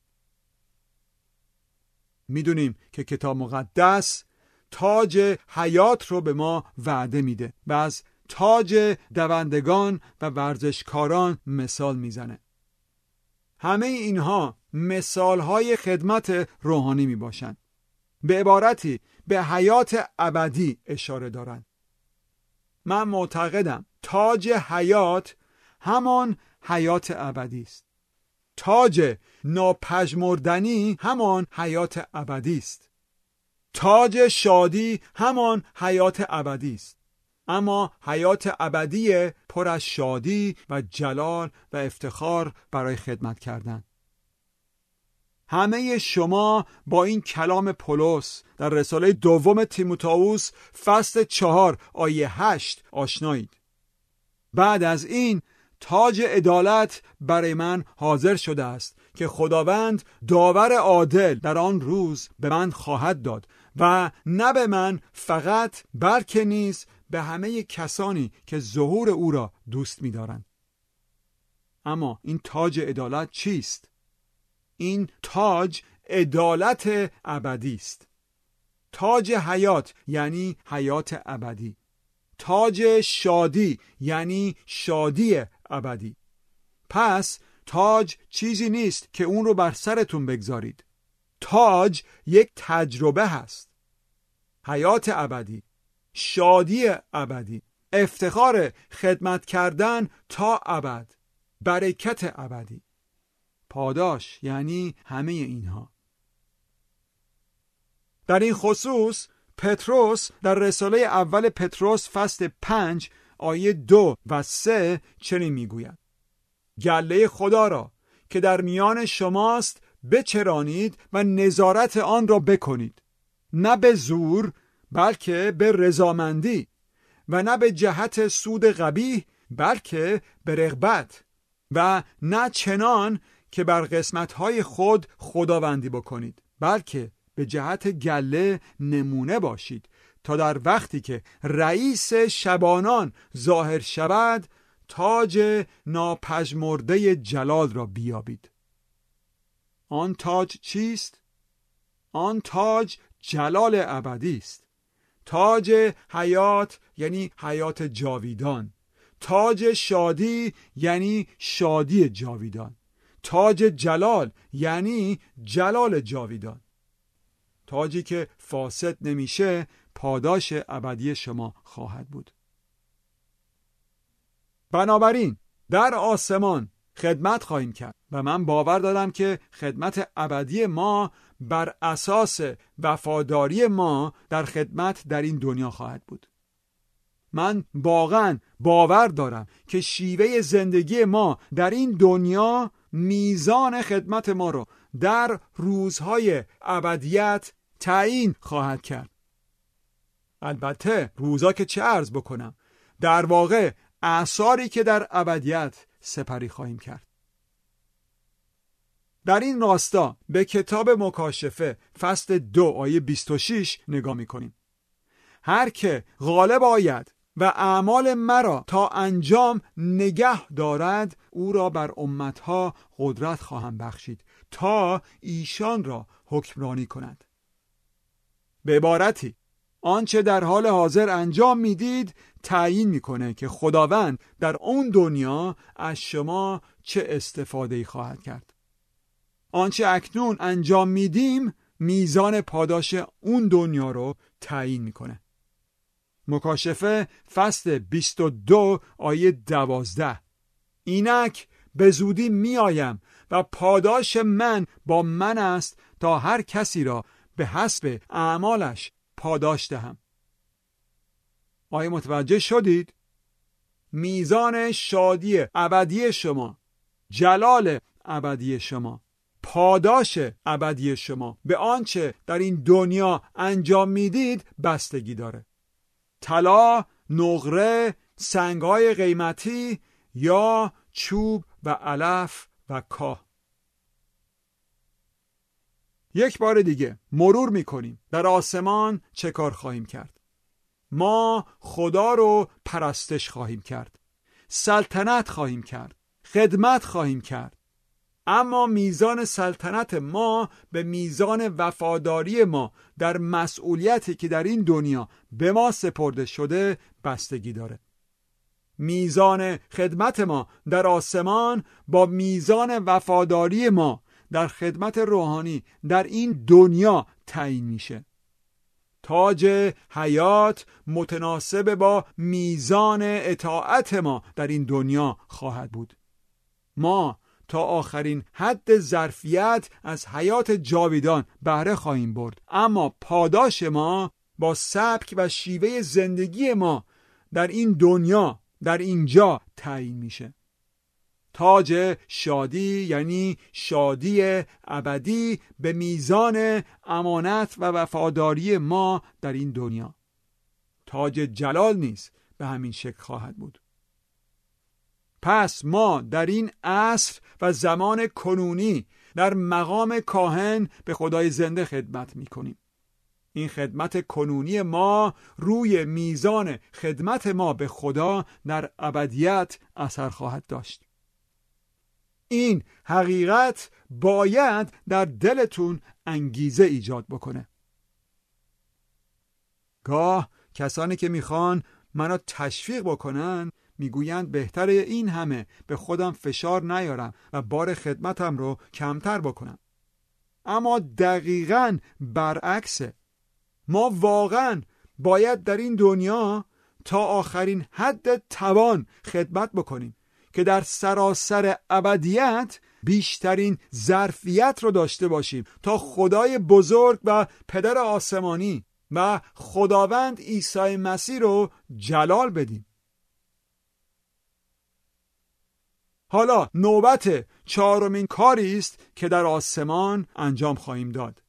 میدونیم که کتاب مقدس تاج حیات رو به ما وعده میده و از تاج دوندگان و ورزشکاران مثال میزنه. همه اینها مثالهای خدمت روحانی می باشند. به عبارتی به حیات ابدی اشاره دارند. من معتقدم تاج حیات همان حیات ابدی است. تاج ناپژمردنی همان حیات ابدی است. تاج شادی همان حیات ابدی است. اما حیات ابدی پر از شادی و جلال و افتخار برای خدمت کردن. همه شما با این کلام پولس در رساله دوم تیموتائوس فصل چهار آیه هشت آشنایید. بعد از این تاج عدالت برای من حاضر شده است که خداوند داور عادل در آن روز به من خواهد داد و نه به من فقط بلکه نیز به همه کسانی که ظهور او را دوست می دارند. اما این تاج عدالت چیست؟ این تاج عدالت ابدی است. تاج حیات یعنی حیات ابدی. تاج شادی یعنی شادی ابدی. پس تاج چیزی نیست که اون رو بر سرتون بگذارید. تاج یک تجربه هست. حیات ابدی، شادی ابدی، افتخار خدمت کردن تا ابد، برکت ابدی، پاداش یعنی همه اینها. در این خصوص پتروس در رساله اول پتروس فصل پنج آیه دو و سه چنین میگوید: گله خدا را که در میان شماست بچرانید و نظارت آن را بکنید، نه به زور بلکه به رضامندی، و نه به جهت سود قبیح بلکه به رغبت، و نه چنان که بر قسمت‌های خود خداوندی بکنید، بلکه به جهت گله نمونه باشید، تا در وقتی که رئیس شبانان ظاهر شود تاج ناپژمرده جلال را بیابید. آن تاج چیست؟ آن تاج جلال ابدی است. تاج حیات یعنی حیات جاویدان. تاج شادی یعنی شادی جاویدان. تاج جلال یعنی جلال جاویدان. تاجی که فاسد نمیشه پاداش ابدی شما خواهد بود. بنابراین در آسمان خدمت خواهیم کرد و من باور دارم که خدمت ابدی ما بر اساس وفاداری ما در خدمت در این دنیا خواهد بود. من واقعا باور دارم که شیوه زندگی ما در این دنیا میزان خدمت ما رو در روزهای ابدیت تعیین خواهد کرد. البته روزا که چه عرض بکنم، در واقع اعصاری که در ابدیت سپری خواهیم کرد. در این راستا به کتاب مکاشفه فصل دو آیه بیست و شش نگاه میکنیم: هر که غالب آید و اعمال مرا تا انجام نگه دارد او را بر امتها قدرت خواهم بخشید تا ایشان را حکمرانی کند. به عبارتی آنچه در حال حاضر انجام میدید تعیین میکنه که خداوند در اون دنیا از شما چه استفاده‌ای خواهد کرد. آنچه اکنون انجام میدیم میزان پاداش اون دنیا رو تعیین میکنه. مکاشفه فصل بیست و دو آیه دوازده: اینک به زودی میآیم و پاداش من با من است تا هر کسی را به حسب اعمالش پاداش دهم. آیا متوجه شدید؟ میزان شادی ابدی شما، جلال ابدی شما، پاداش ابدی شما به آنچه در این دنیا انجام میدید بستگی داره. طلا، نقره، سنگ‌های قیمتی یا چوب و علف و کاه. یک بار دیگه مرور میکنیم در آسمان چه کار خواهیم کرد. ما خدا رو پرستش خواهیم کرد، سلطنت خواهیم کرد، خدمت خواهیم کرد. اما میزان سلطنت ما به میزان وفاداری ما در مسئولیتی که در این دنیا به ما سپرده شده بستگی داره. میزان خدمت ما در آسمان با میزان وفاداری ما در خدمت روحانی در این دنیا تعیین میشه. تاج حیات متناسب با میزان اطاعت ما در این دنیا خواهد بود. ما تا آخرین حد ظرفیت از حیات جاویدان بهره خواهیم برد، اما پاداش ما با سبک و شیوه زندگی ما در این دنیا در اینجا تعیین میشه. تاج شادی یعنی شادی ابدی به میزان امانت و وفاداری ما در این دنیا. تاج جلال نیز به همین شکل خواهد بود. پس ما در این عصر و زمان کنونی در مقام کاهن به خدای زنده خدمت می کنیم. این خدمت کنونی ما روی میزان خدمت ما به خدا در ابدیت اثر خواهد داشت. این حقیقت باید در دلتون انگیزه ایجاد بکنه. گاه کسانی که میخوان منو تشویق بکنن میگویند بهتره این همه به خودم فشار نیارم و بار خدمتم رو کمتر بکنم. اما دقیقاً برعکسه. ما واقعاً باید در این دنیا تا آخرین حد توان خدمت بکنیم که در سراسر ابدیت بیشترین ظرفیت رو داشته باشیم تا خدای بزرگ و پدر آسمانی و خداوند عیسی مسیح رو جلال بدیم. حالا نوبت چهارمین کاری است که در آسمان انجام خواهیم داد.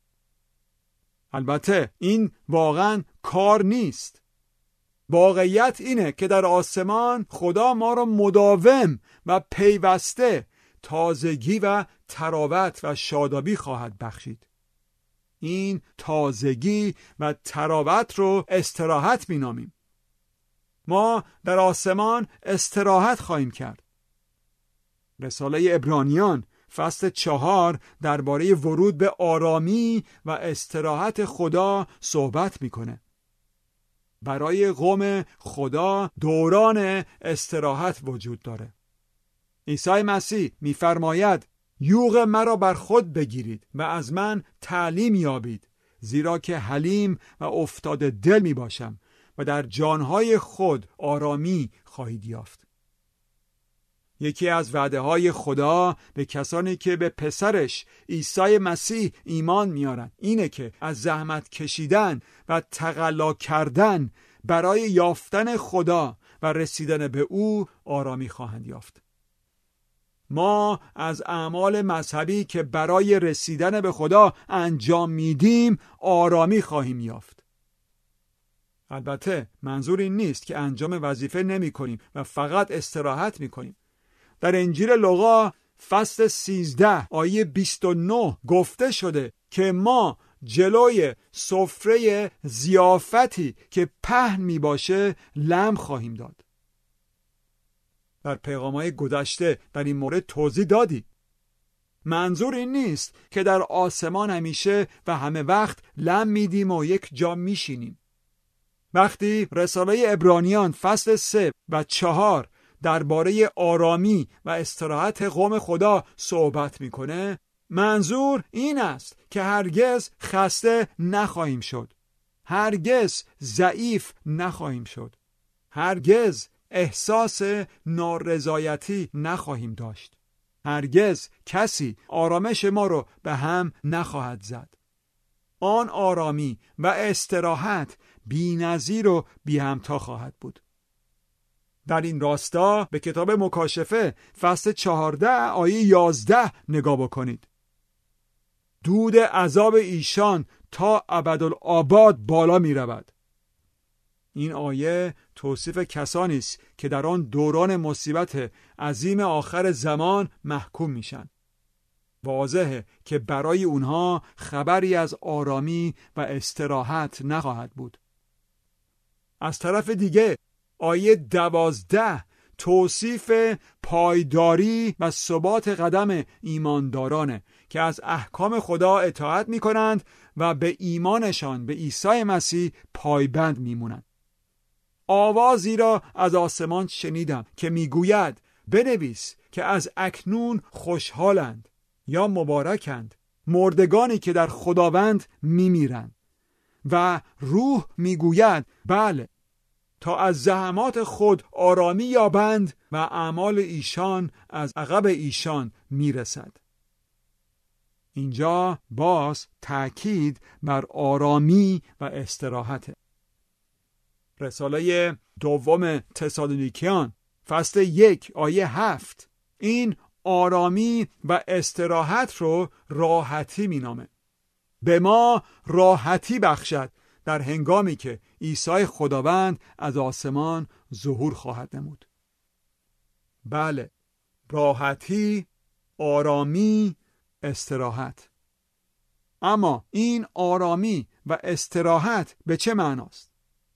البته این واقعا کار نیست. واقعیت اینه که در آسمان خدا ما را مداوم و پیوسته تازگی و تراوت و شادابی خواهد بخشید. این تازگی و تراوت رو استراحت می‌نامیم. ما در آسمان استراحت خواهیم کرد. رساله عبرانیان فصل چهار درباره ورود به آرامی و استراحت خدا صحبت میکنه. برای قوم خدا دوران استراحت وجود داره. عیسی مسیح میفرماید یوغ مرا بر خود بگیرید و از من تعلیم یابید، زیرا که حلیم و افتاده دل می باشم و در جانهای خود آرامی خواهید یافت. یکی از وعده های خدا به کسانی که به پسرش عیسی مسیح ایمان میارن اینه که از زحمت کشیدن و تقلا کردن برای یافتن خدا و رسیدن به او آرامی خواهند یافت. ما از اعمال مذهبی که برای رسیدن به خدا انجام میدیم آرامی خواهیم یافت. البته منظور این نیست که انجام وظیفه نمی کنیم و فقط استراحت می کنیم. در انجیل لوقا فصل سیزده آیه بیست و نه گفته شده که ما جلوی سفره ضیافتی که پهن می باشه لم خواهیم داد. در پیغام‌های گذشته در این مورد توضیح دادی. منظور این نیست که در آسمان همیشه و همه وقت لم میدیم و یک جا میشینیم. وقتی رساله عبرانیان فصل سه و چهار درباره آرامی و استراحت قوم خدا صحبت میکنه، منظور این است که هرگز خسته نخواهیم شد، هرگز ضعیف نخواهیم شد، هرگز احساس نارضایتی نخواهیم داشت، هرگز کسی آرامش ما رو به هم نخواهد زد. آن آرامی و استراحت بی‌نظیر و بی همتا خواهد بود. در این راستا به کتاب مکاشفه فصل چهارده آیه یازده نگاه بکنید. دود عذاب ایشان تا ابدالآباد بالا می رود. این آیه توصیف کسانی است که در آن دوران مصیبت عظیم آخر زمان محکوم میشن. واضحه که برای اونها خبری از آرامی و استراحت نخواهد بود. از طرف دیگه آیه دوازده توصیف پایداری و ثبات قدم ایماندارانه که از احکام خدا اطاعت میکنند و به ایمانشان به عیسی مسیح پایبند میمونند. آوازی را از آسمان شنیدم که میگوید بنویس که از اکنون خوشحالند یا مبارکند مردگانی که در خداوند میمیرند. و روح میگوید بله، تا از زحمات خود آرامی یابند و اعمال ایشان از عقب ایشان میرسد. اینجا باز تأکید بر آرامی و استراحت. رساله دوم تسالونیکیان فصل یک آیه هفت این آرامی و استراحت رو راحتی مینامه. به ما راحتی بخشد در هنگامی که عیسی خداوند از آسمان ظهور خواهد نمود. بله، راحتی، آرامی، استراحت. اما این آرامی و استراحت به چه معناست؟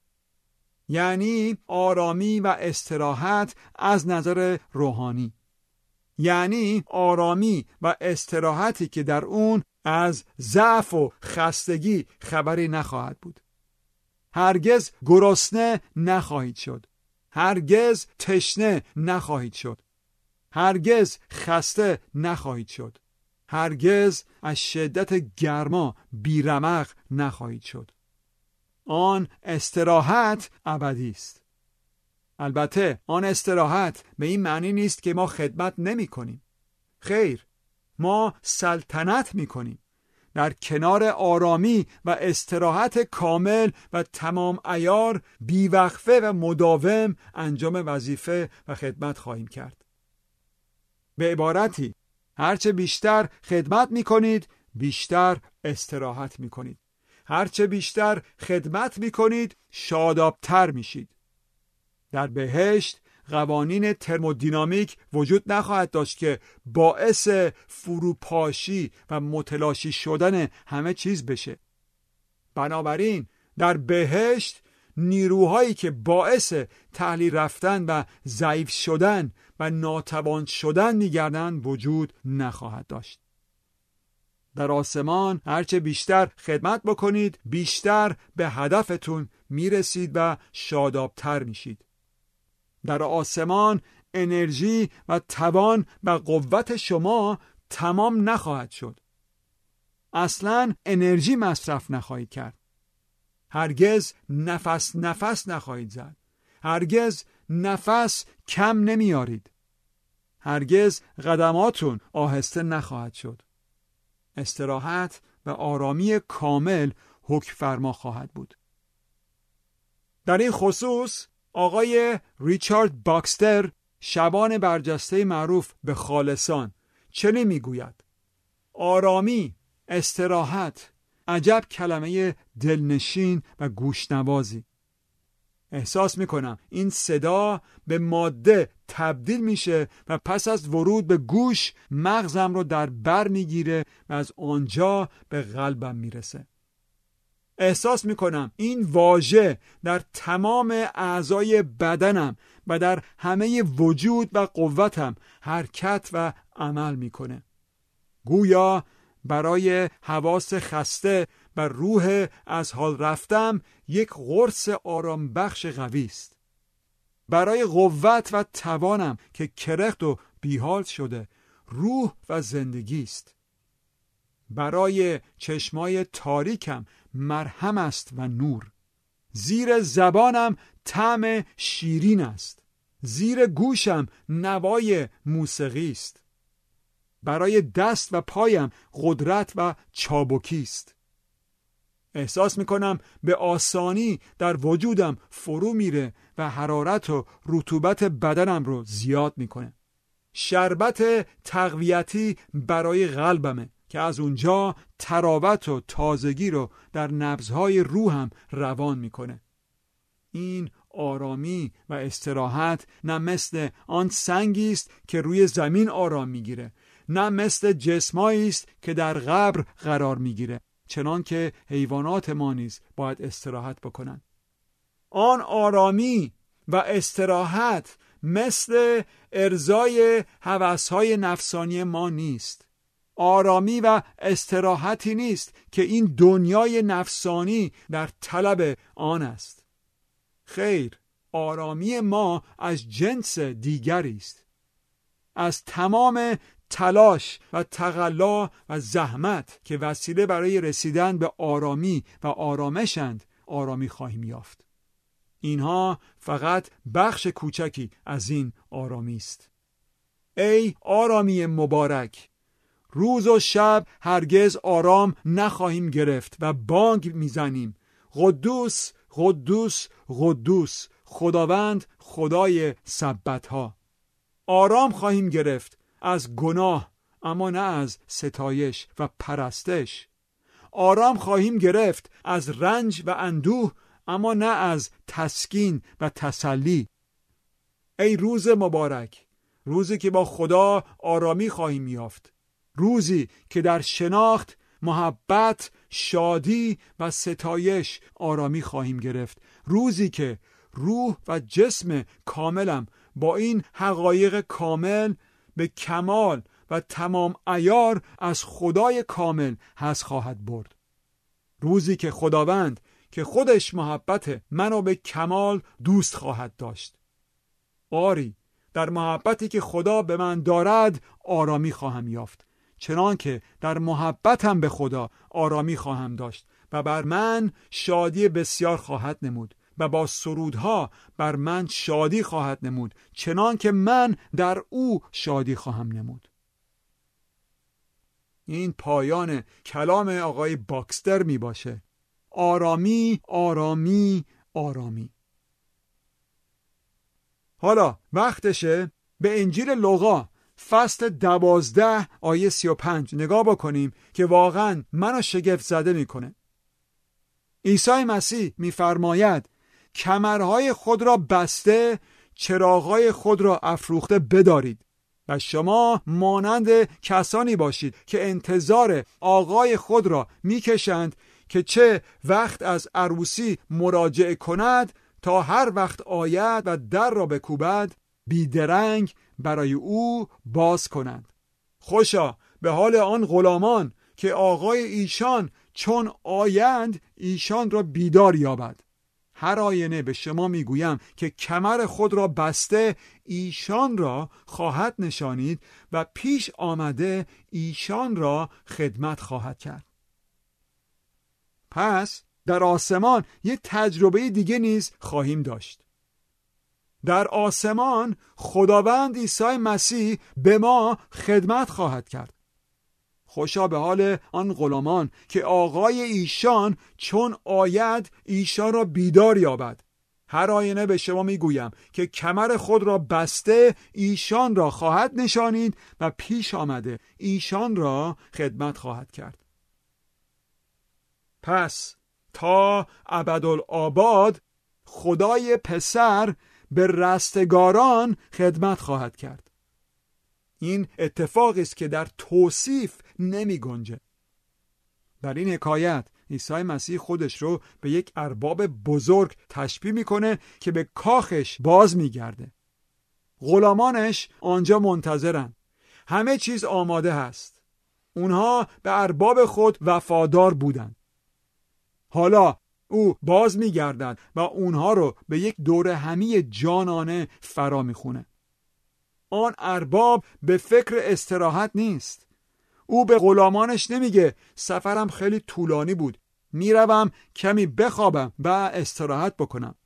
یعنی آرامی و استراحت از نظر روحانی. یعنی آرامی و استراحتی که در اون از ضعف و خستگی خبری نخواهد بود. هرگز گرسنه نخواهید شد. هرگز تشنه نخواهید شد. هرگز خسته نخواهید شد. هرگز از شدت گرما بیرمق نخواهید شد. آن استراحت ابدی است. البته آن استراحت به این معنی نیست که ما خدمت نمی کنیم. خیر، ما سلطنت می کنیم. در کنار آرامی و استراحت کامل و تمام عیار بیوقفه و مداوم انجام وظیفه و خدمت خواهیم کرد. به عبارتی، هرچه بیشتر خدمت می کنید، بیشتر استراحت می کنید. هرچه بیشتر خدمت می کنید، شادابتر می شید. در بهشت قوانین ترمودینامیک وجود نخواهد داشت که باعث فروپاشی و متلاشی شدن همه چیز بشه. بنابراین در بهشت نیروهایی که باعث تحلیل رفتن و ضعیف شدن و ناتوان شدن می‌گردند وجود نخواهد داشت. در آسمان هرچه بیشتر خدمت بکنید، بیشتر به هدفتون میرسید و شادابتر میشید. در آسمان انرژی و توان و قوت شما تمام نخواهد شد. اصلاً انرژی مصرف نخواهید کرد. هرگز نفس نفس نخواهید زد. هرگز نفس کم نمیارید. هرگز قدماتون آهسته نخواهد شد. استراحت و آرامی کامل حکم فرما خواهد بود. در این خصوص آقای ریچارد باکستر، شبان برجسته معروف به خالصان، چنین میگوید: آرامی، استراحت، عجب کلمه دلنشین و گوشنوازی. احساس میکنم این صدا به ماده تبدیل میشه و پس از ورود به گوش مغزم رو در بر میگیره و از آنجا به قلبم میرسه. احساس میکنم این واژه در تمام اعضای بدنم و در همه وجود و قوتم حرکت و عمل میکنه. گویا برای حواس خسته و روح از حال رفتم یک قرص آرام بخش قوی است. برای قوت و توانم که کرخت و بیحال شده، روح و زندگی است. برای چشمای تاریکم مرهم است و نور. زیر زبانم طعم شیرین است. زیر گوشم نوای موسیقی است. برای دست و پایم قدرت و چابکی است. احساس میکنم به آسانی در وجودم فرو میره و حرارت و رطوبت بدنم رو زیاد میکنه. شربت تقویتی برای قلبمه که از اونجا تراوت و تازگی رو در نبضهای روحم روان میکنه. این آرامی و استراحت نه مثل آن سنگی است که روی زمین آرام میگیره، نه مثل جسمایی است که در قبر قرار میگیره، چنان که حیوانات ما نیز باید استراحت بکنند. آن آرامی و استراحت مثل ارضای هوس‌های نفسانی ما نیست. آرامی و استراحتی نیست که این دنیای نفسانی در طلب آن است. خیر، آرامی ما از جنس دیگری است. از تمام تلاش و تقلا و زحمت که وسیله برای رسیدن به آرامی و آرامشند، آرامی خواهیم یافت. اینها فقط بخش کوچکی از این آرامی است. ای آرامی مبارک، روز و شب هرگز آرام نخواهیم گرفت و بانگ میزنیم: قدوس، قدوس، قدوس، خداوند خدای سبت ها. آرام خواهیم گرفت از گناه اما نه از ستایش و پرستش. آرام خواهیم گرفت از رنج و اندوه اما نه از تسکین و تسلی. ای روز مبارک، روزی که با خدا آرامی خواهیم یافت، روزی که در شناخت، محبت، شادی و ستایش آرامی خواهیم گرفت، روزی که روح و جسم کاملم با این حقایق کامل به کمال و تمام عیار از خدای کامل حظ خواهد برد. روزی که خداوند که خودش محبت منو به کمال دوست خواهد داشت. آری، در محبتی که خدا به من دارد آرامی خواهم یافت، چنان که در محبتم به خدا آرامی خواهم داشت و بر من شادی بسیار خواهد نمود و با سرودها بر من شادی خواهد نمود، چنان که من در او شادی خواهم نمود. این پایان کلام آقای باکستر می باشه. آرامی، آرامی، آرامی. حالا وقتشه به انجیل لوقا فصل دوازده آیه سی و پنج نگاه بکنیم که واقعا منو شگفت زده میکنه. عیسی مسیح میفرماید کمرهای خود را بسته، چراغهای خود را افروخته بدارید و شما مانند کسانی باشید که انتظار آقای خود را میکشند که چه وقت از عروسی مراجعه کند تا هر وقت آید و در را بکوبد بیدرنگ برای او باز کنند. خوشا به حال آن غلامان که آقای ایشان چون آیند ایشان را بیدار یابد. هر آینه به شما میگویم که کمر خود را بسته ایشان را خواهد نشانید و پیش آمده ایشان را خدمت خواهد کرد. پس در آسمان یه تجربه دیگه نیز خواهیم داشت. در آسمان خداوند عیسی مسیح به ما خدمت خواهد کرد. خوشا به حال آن غلامان که آقای ایشان چون آید ایشان را بیدار یابد. هر آینه به شما میگویم که کمر خود را بسته ایشان را خواهد نشانید و پیش آمده ایشان را خدمت خواهد کرد. پس تا ابدالآباد خدای پسر به رستگاران خدمت خواهد کرد. این اتفاقی است که در توصیف نمی گنجه. در این حکایت عیسی مسیح خودش رو به یک ارباب بزرگ تشبیه میکنه که به کاخش باز میگرده. غلامانش آنجا منتظرن. همه چیز آماده هست. اونها به ارباب خود وفادار بودند. حالا او باز میگردد و اونها رو به یک دور همی جانانه فرا میخونه. آن ارباب به فکر استراحت نیست. او به غلامانش نمیگه سفرم خیلی طولانی بود، میروم کمی بخوابم و استراحت بکنم.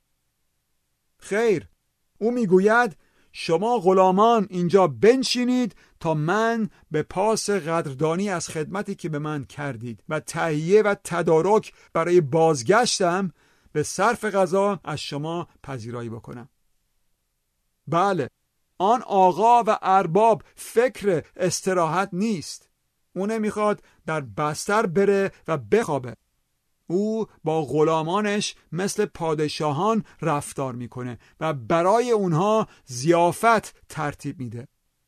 خیر، او میگوید شما غلامان اینجا بنشینید تا من به پاس قدردانی از خدمتی که به من کردید و تهیه و تدارک برای بازگشتم به صرف غذا از شما پذیرایی بکنم. بله، آن آقا و ارباب فکر استراحت نیست. او نمیخواد در بستر بره و بخوابه. او با غلامانش مثل پادشاهان رفتار میکنه و برای اونها ضیافت ترتیب میده.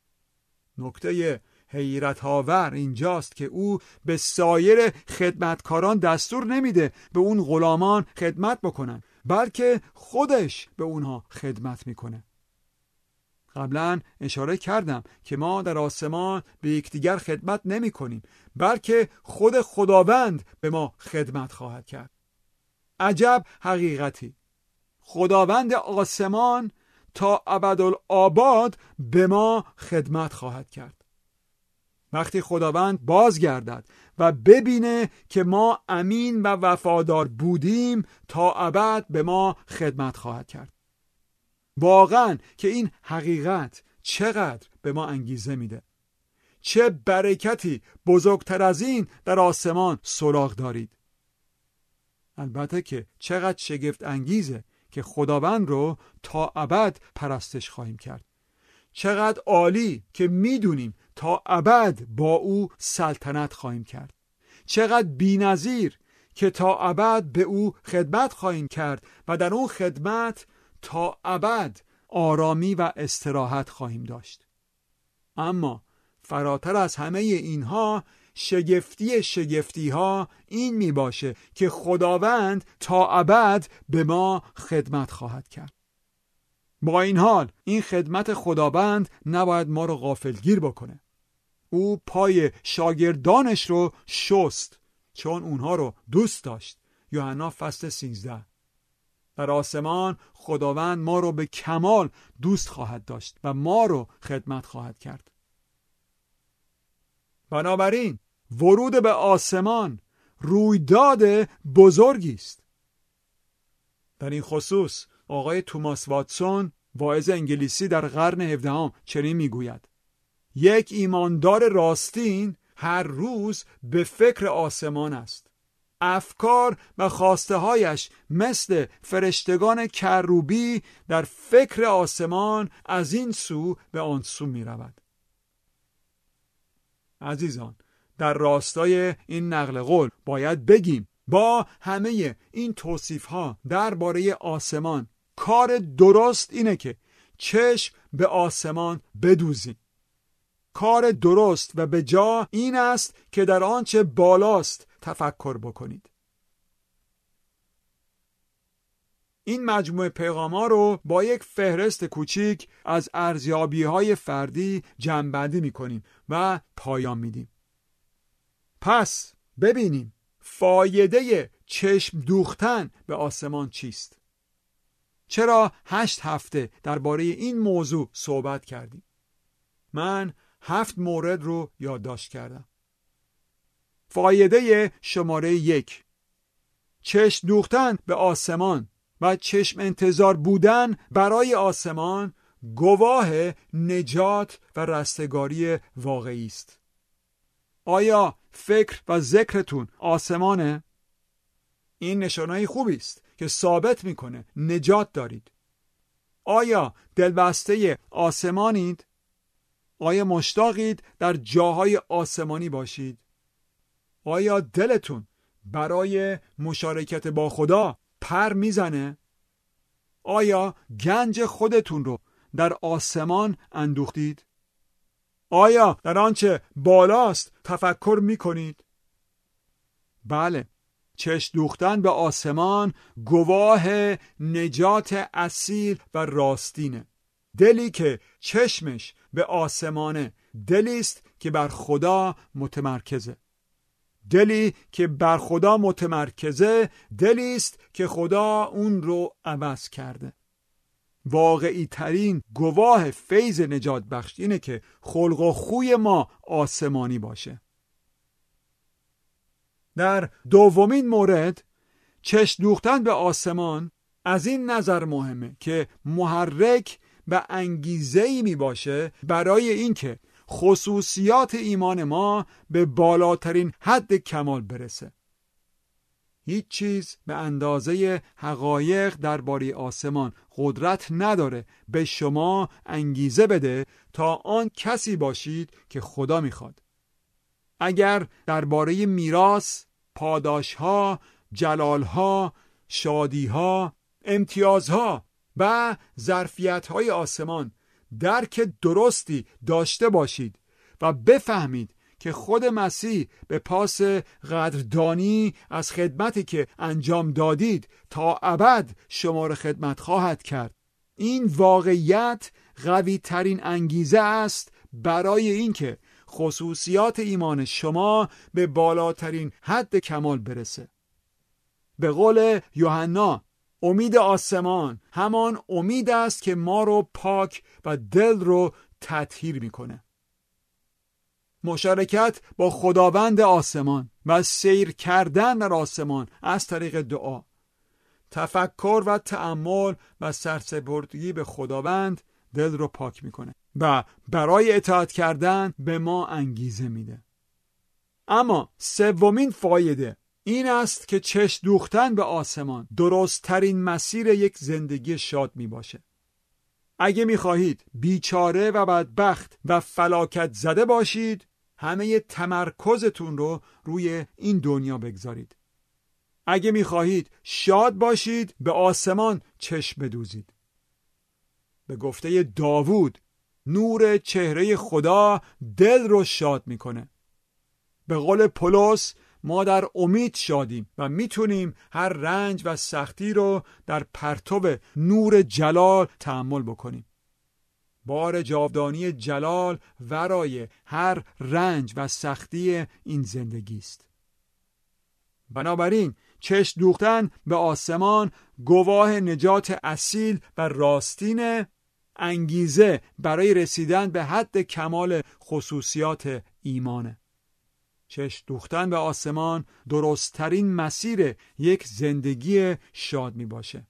نکته حیرت آور اینجاست که او به سایر خدمتکاران دستور نمیده به اون غلامان خدمت بکنن، بلکه خودش به اونها خدمت میکنه. قبلا اشاره کردم که ما در آسمان به یکدیگر خدمت نمی کنیم، بلکه خود خداوند به ما خدمت خواهد کرد. عجب حقیقتی! خداوند آسمان تا ابدالآباد به ما خدمت خواهد کرد. وقتی خداوند بازگردد و ببینه که ما امین و وفادار بودیم، تا ابد به ما خدمت خواهد کرد. واقعا که این حقیقت چقدر به ما انگیزه میده. چه برکتی بزرگتر از این در آسمان سراغ دارید. البته که چقدر شگفت انگیزه که خداوند رو تا ابد پرستش خواهیم کرد. چقدر عالی که میدونیم تا ابد با او سلطنت خواهیم کرد. چقدر بی‌نظیر که تا ابد به او خدمت خواهیم کرد و در اون خدمت تا ابد آرامی و استراحت خواهیم داشت. اما فراتر از همه اینها، شگفتی شگفتی ها این می باشه که خداوند تا ابد به ما خدمت خواهد کرد. با این حال این خدمت خداوند نباید ما رو غافلگیر بکنه. او پای شاگردانش رو شست چون اونها رو دوست داشت. یوحنا فصل سیزده. در آسمان خداوند ما رو به کمال دوست خواهد داشت و ما رو خدمت خواهد کرد. بنابراین ورود به آسمان رویداد بزرگی است. در این خصوص آقای توماس واتسون، واعظ انگلیسی در قرن هفدهم چنین میگوید: یک ایماندار راستین هر روز به فکر آسمان است. افکار و خواسته هایش مثل فرشتگان کروبی در فکر آسمان از این سو به آن سو می رود. عزیزان، در راستای این نقل قول باید بگیم با همه این توصیف ها درباره آسمان، کار درست اینه که چشم به آسمان بدوزیم. کار درست و به جا این است که در آنچه بالاست تفکر بکنید. این مجموعه پیغام‌ها رو با یک فهرست کوچیک از ارزیابی‌های فردی جمع‌بندی می‌کنیم و پایان میدیم. پس ببینیم فایده چشم دوختن به آسمان چیست؟ چرا هشت هفته درباره این موضوع صحبت کردیم؟ من هفت مورد رو یادداشت کردم. فایده شماره یک: چشم دوختن به آسمان و چشم انتظار بودن برای آسمان گواه نجات و رستگاری واقعی است. آیا فکر و ذکرتون آسمانه؟ این نشانه خوبی است که ثابت میکنه نجات دارید. آیا دلبسته آسمانید؟ آیا مشتاقید در جاهای آسمانی باشید؟ آیا دلتون برای مشارکت با خدا پر میزنه؟ آیا گنج خودتون رو در آسمان اندوختید؟ آیا در آنچه بالاست تفکر میکنید؟ بله، چشم دوختن به آسمان گواه نجات اصیل و راستینه. دلی که چشمش به آسمانه دلی است که بر خدا متمرکزه. دلی که بر خدا متمرکزه دلی است که خدا اون رو عوض کرده. واقعی ترین گواه فیض نجات بخش اینه که خلق و خوی ما آسمانی باشه. در دومین مورد، چشم دوختن به آسمان از این نظر مهمه که محرک و انگیزه‌ای می باشه برای اینکه خصوصیات ایمان ما به بالاترین حد کمال برسه. هیچ چیز به اندازه حقایق درباره آسمان قدرت نداره به شما انگیزه بده تا آن کسی باشید که خدا میخواد. اگر درباره میراث، پاداشها، جلالها، شادیها، امتیازها و ظرفیت‌های آسمان درک درستی داشته باشید و بفهمید که خود مسیح به پاس قدردانی از خدمتی که انجام دادید تا ابد شما را خدمت خواهد کرد، این واقعیت قوی ترین انگیزه است برای اینکه خصوصیات ایمان شما به بالاترین حد کمال برسه. به قول یوحنا، امید آسمان همان امید است که ما رو پاک و دل رو تطهیر میکنه. مشارکت با خداوند آسمان و سیر کردن در آسمان از طریق دعا، تفکر و تأمل و سرسپردگی به خداوند دل رو پاک میکنه و برای اطاعت کردن به ما انگیزه میده. اما سومین فایده این است که چشم دوختن به آسمان درست ترین مسیر یک زندگی شاد می باشه. اگه میخواهید بیچاره و بدبخت و فلاکت زده باشید، همه تمرکزتون رو روی این دنیا بگذارید. اگه میخواهید شاد باشید، به آسمان چشم بدوزید. به گفته داوود، نور چهره خدا دل رو شاد میکنه. به قول پولس، ما در امید شادیم و میتونیم هر رنج و سختی رو در پرتو نور جلال تحمل بکنیم. بار جاودانی جلال ورای هر رنج و سختی این زندگی است. بنابراین چشم دوختن به آسمان گواه نجات اصیل و راستین، انگیزه برای رسیدن به حد کمال خصوصیات ایمانه. چشم دوختن به آسمان درستترین مسیر یک زندگی شاد می باشه.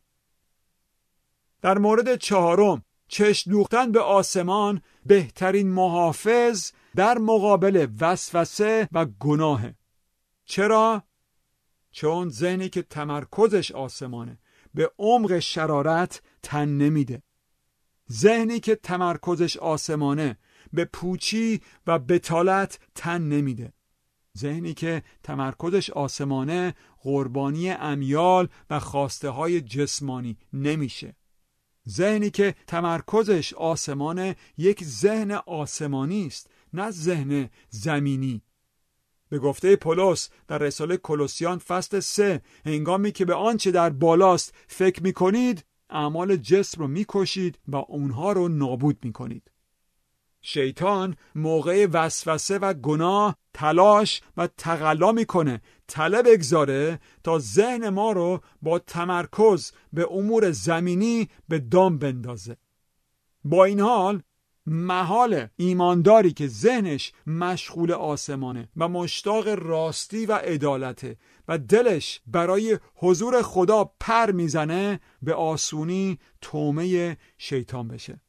در مورد چهارم، چشم دوختن به آسمان بهترین محافظ در مقابل وسوسه و گناهه. چرا؟ چون ذهنی که تمرکزش آسمانه به عمق شرارت تن نمیده. ذهنی که تمرکزش آسمانه به پوچی و بتالت تن نمیده. ذهنی که تمرکزش آسمانه قربانی امیال و خواسته های جسمانی نمیشه. ذهنی که تمرکزش آسمانه یک ذهن آسمانی است، نه ذهن زمینی. به گفته پولس در رساله کولوسیان فصل سه، هنگامی که به آنچه در بالاست فکر میکنید، اعمال جسم رو میکشید و اونها رو نابود میکنید. شیطان موقع وسوسه و گناه تلاش و تقلا میکنه طلب بگذاره تا ذهن ما رو با تمرکز به امور زمینی به دام بندازه. با این حال محال ایمانداری که ذهنش مشغول آسمانه و مشتاق راستی و عدالته و دلش برای حضور خدا پر میزنه به آسونی تومه شیطان بشه.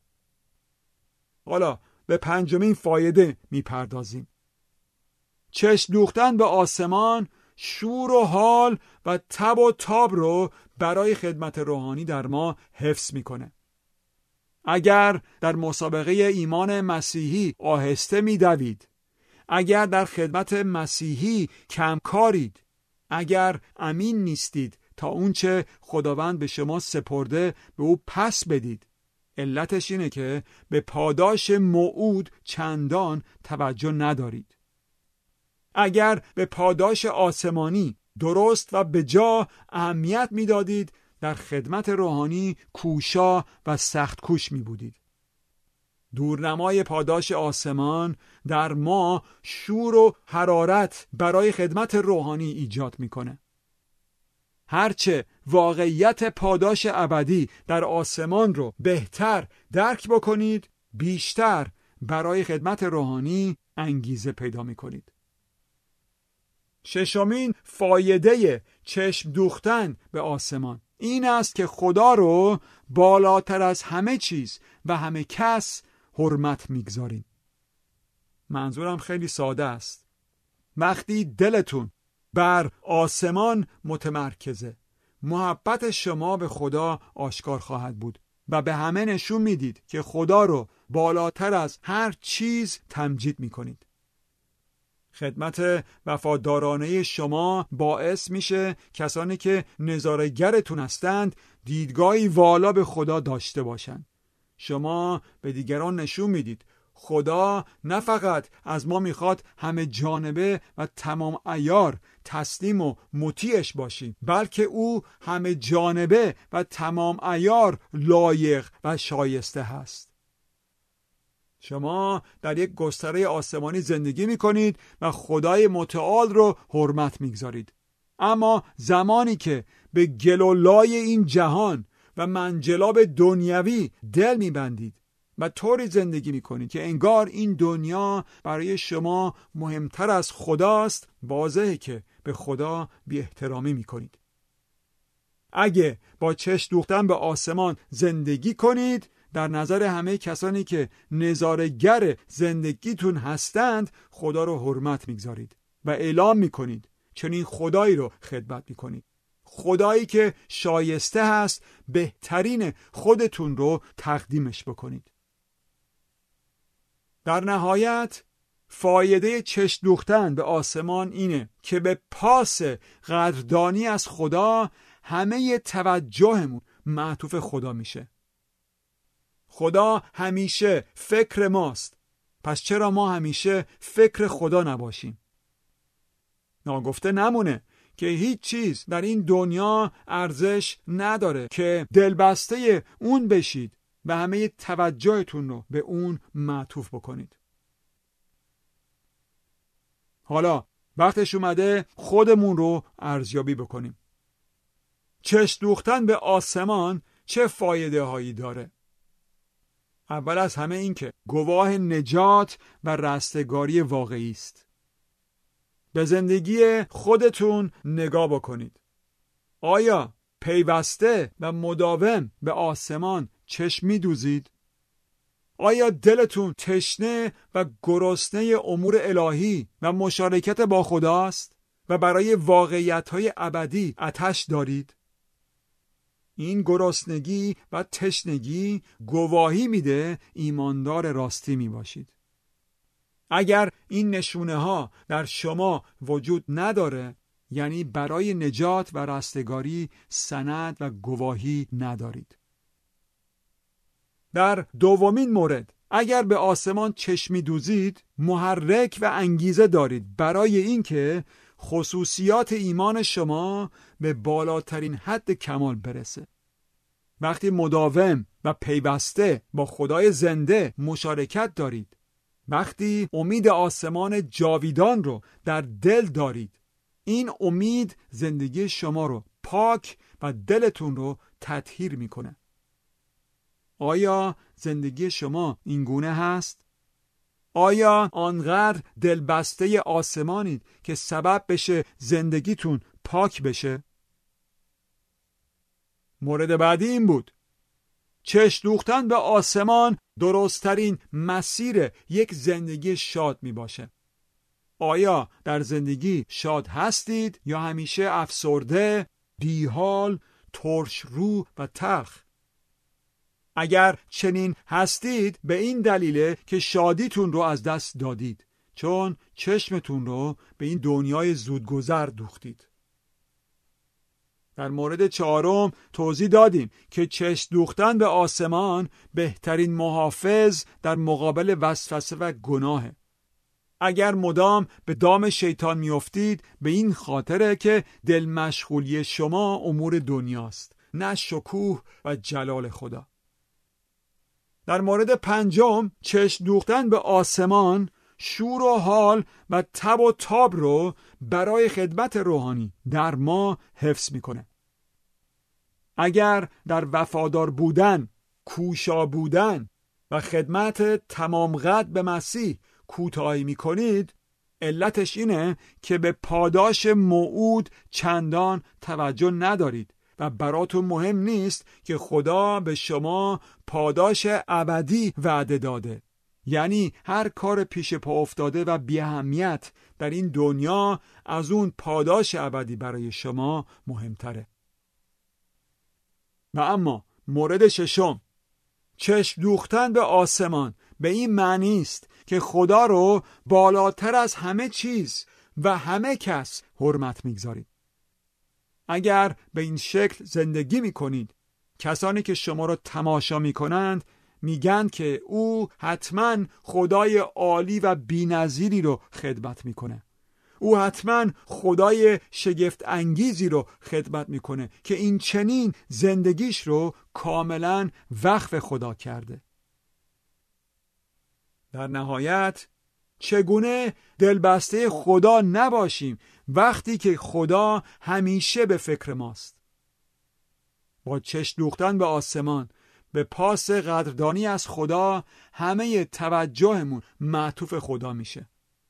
حالا به پنجمین فایده میپردازیم. چشم دوختن به آسمان شور و حال و تب و تاب رو برای خدمت روحانی در ما حفظ میکنه. اگر در مسابقه ایمان مسیحی آهسته میدوید، اگر در خدمت مسیحی کمکارید، اگر امین نیستید تا اونچه خداوند به شما سپرده به او پس بدید، علتش اینه که به پاداش موعود چندان توجه ندارید. اگر به پاداش آسمانی درست و به جا اهمیت میدادید، در خدمت روحانی کوشا و سخت کوش می بودید. دورنمای پاداش آسمان در ما شور و حرارت برای خدمت روحانی ایجاد میکنه. هرچه واقعیت پاداش ابدی در آسمان رو بهتر درک بکنید، بیشتر برای خدمت روحانی انگیزه پیدا میکنید. ششمین فایده چشم دوختن به آسمان این است که خدا رو بالاتر از همه چیز و همه کس حرمت میگذاریم. منظورم خیلی ساده است. وقتی دلتون بر آسمان متمرکزه، محبت شما به خدا آشکار خواهد بود و به همه نشون میدید که خدا رو بالاتر از هر چیز تمجید میکنید. خدمت وفادارانه شما باعث میشه کسانی که نظاره‌گرتون هستند دیدگاهی والا به خدا داشته باشند. شما به دیگران نشون میدید خدا نه فقط از ما میخواد همه جانبه و تمام عیار تسلیم و مطیعش باشیم، بلکه او همه جانبه و تمام عیار لایق و شایسته هست. شما در یک گستره آسمانی زندگی میکنید و خدای متعال رو حرمت میگذارید. اما زمانی که به گل و لای این جهان و منجلاب دنیوی دل میبندید و طوری زندگی میکنید که انگار این دنیا برای شما مهمتر از خداست، واضحه که به خدا بی احترامی میکنید. اگه با چشم دوختن به آسمان زندگی کنید، در نظر همه کسانی که نظاره‌گر زندگیتون هستند خدا رو حرمت میگذارید و اعلام میکنید چنین خدایی رو خدمت میکنید. خدایی که شایسته هست بهترین خودتون رو تقدیمش بکنید. در نهایت فایده چشم دوختن به آسمان اینه که به پاس قدردانی از خدا همه توجهمون معطوف خدا میشه. خدا همیشه فکر ماست، پس چرا ما همیشه فکر خدا نباشیم؟ ناگفته نمونه که هیچ چیز در این دنیا ارزش نداره که دلبسته اون بشید و همه توجهتون رو به اون معطوف بکنید. حالا وقتش اومده خودمون رو ارزیابی بکنیم. چشم دوختن به آسمان چه فایده هایی داره؟ اول از همه این که گواه نجات و رستگاری واقعی است. به زندگی خودتون نگاه بکنید. آیا پیوسته و مداوم به آسمان چشم می‌دوزید؟ آیا دلتون تشنه و گرسنه امور الهی و مشارکت با خداست و برای واقعیت‌های ابدی آتش دارید؟ این گرسنگی و تشنگی گواهی میده ایماندار راستی می باشید. اگر این نشونه ها در شما وجود نداره، یعنی برای نجات و رستگاری سند و گواهی ندارید. در دومین مورد، اگر به آسمان چشمی دوزید، محرک و انگیزه دارید برای اینکه خصوصیات ایمان شما به بالاترین حد کمال برسه. وقتی مداوم و پیوسته با خدای زنده مشارکت دارید، وقتی امید آسمان جاویدان رو در دل دارید، این امید زندگی شما رو پاک و دلتون رو تطهیر میکنه. آیا زندگی شما این گونه هست؟ آیا آنقدر دلبسته آسمانید که سبب بشه زندگیتون پاک بشه؟ مورد بعدی این بود: چشم دوختن به آسمان درستترین مسیر یک زندگی شاد می باشه. آیا در زندگی شاد هستید یا همیشه افسرده، بیحال، ترش رو و تلخ؟ اگر چنین هستید، به این دلیله که شادیتون رو از دست دادید، چون چشمتون رو به این دنیای زودگذر دوختید. در مورد چهارم توضیح دادیم که چشم دوختن به آسمان بهترین محافظ در مقابل وسوسه و گناهه. اگر مدام به دام شیطان میافتید، به این خاطره که دل مشغولی شما امور دنیاست، نه شکوه و جلال خدا. در مورد پنجم، چشم دوختن به آسمان شور و حال و تب و تاب رو برای خدمت روحانی در ما حفظ میکنه. اگر در وفادار بودن، کوشا بودن و خدمت تمام قد به مسیح کوتاهی میکنید، علتش اینه که به پاداش موعود چندان توجه ندارید و براتون مهم نیست که خدا به شما پاداش ابدی وعده داده. یعنی هر کار پیش پا افتاده و بی اهمیت در این دنیا از اون پاداش ابدی برای شما مهمتره. و اما مورد ششم، چشم دوختن به آسمان به این معنی است که خدا رو بالاتر از همه چیز و همه کس حرمت میگذارید. اگر به این شکل زندگی میکنید، کسانی که شما رو تماشا میکنند میگن که او حتما خدای عالی و بی‌نظیری رو خدمت میکنه. او حتما خدای شگفت انگیزی رو خدمت میکنه که این چنین زندگیش رو کاملا وقف خدا کرده. در نهایت چگونه دلبسته خدا نباشیم وقتی که خدا همیشه به فکر ماست؟ با چشم دوختن به آسمان، به پاس قدردانی از خدا، همه توجهمون معطوف خدا میشه.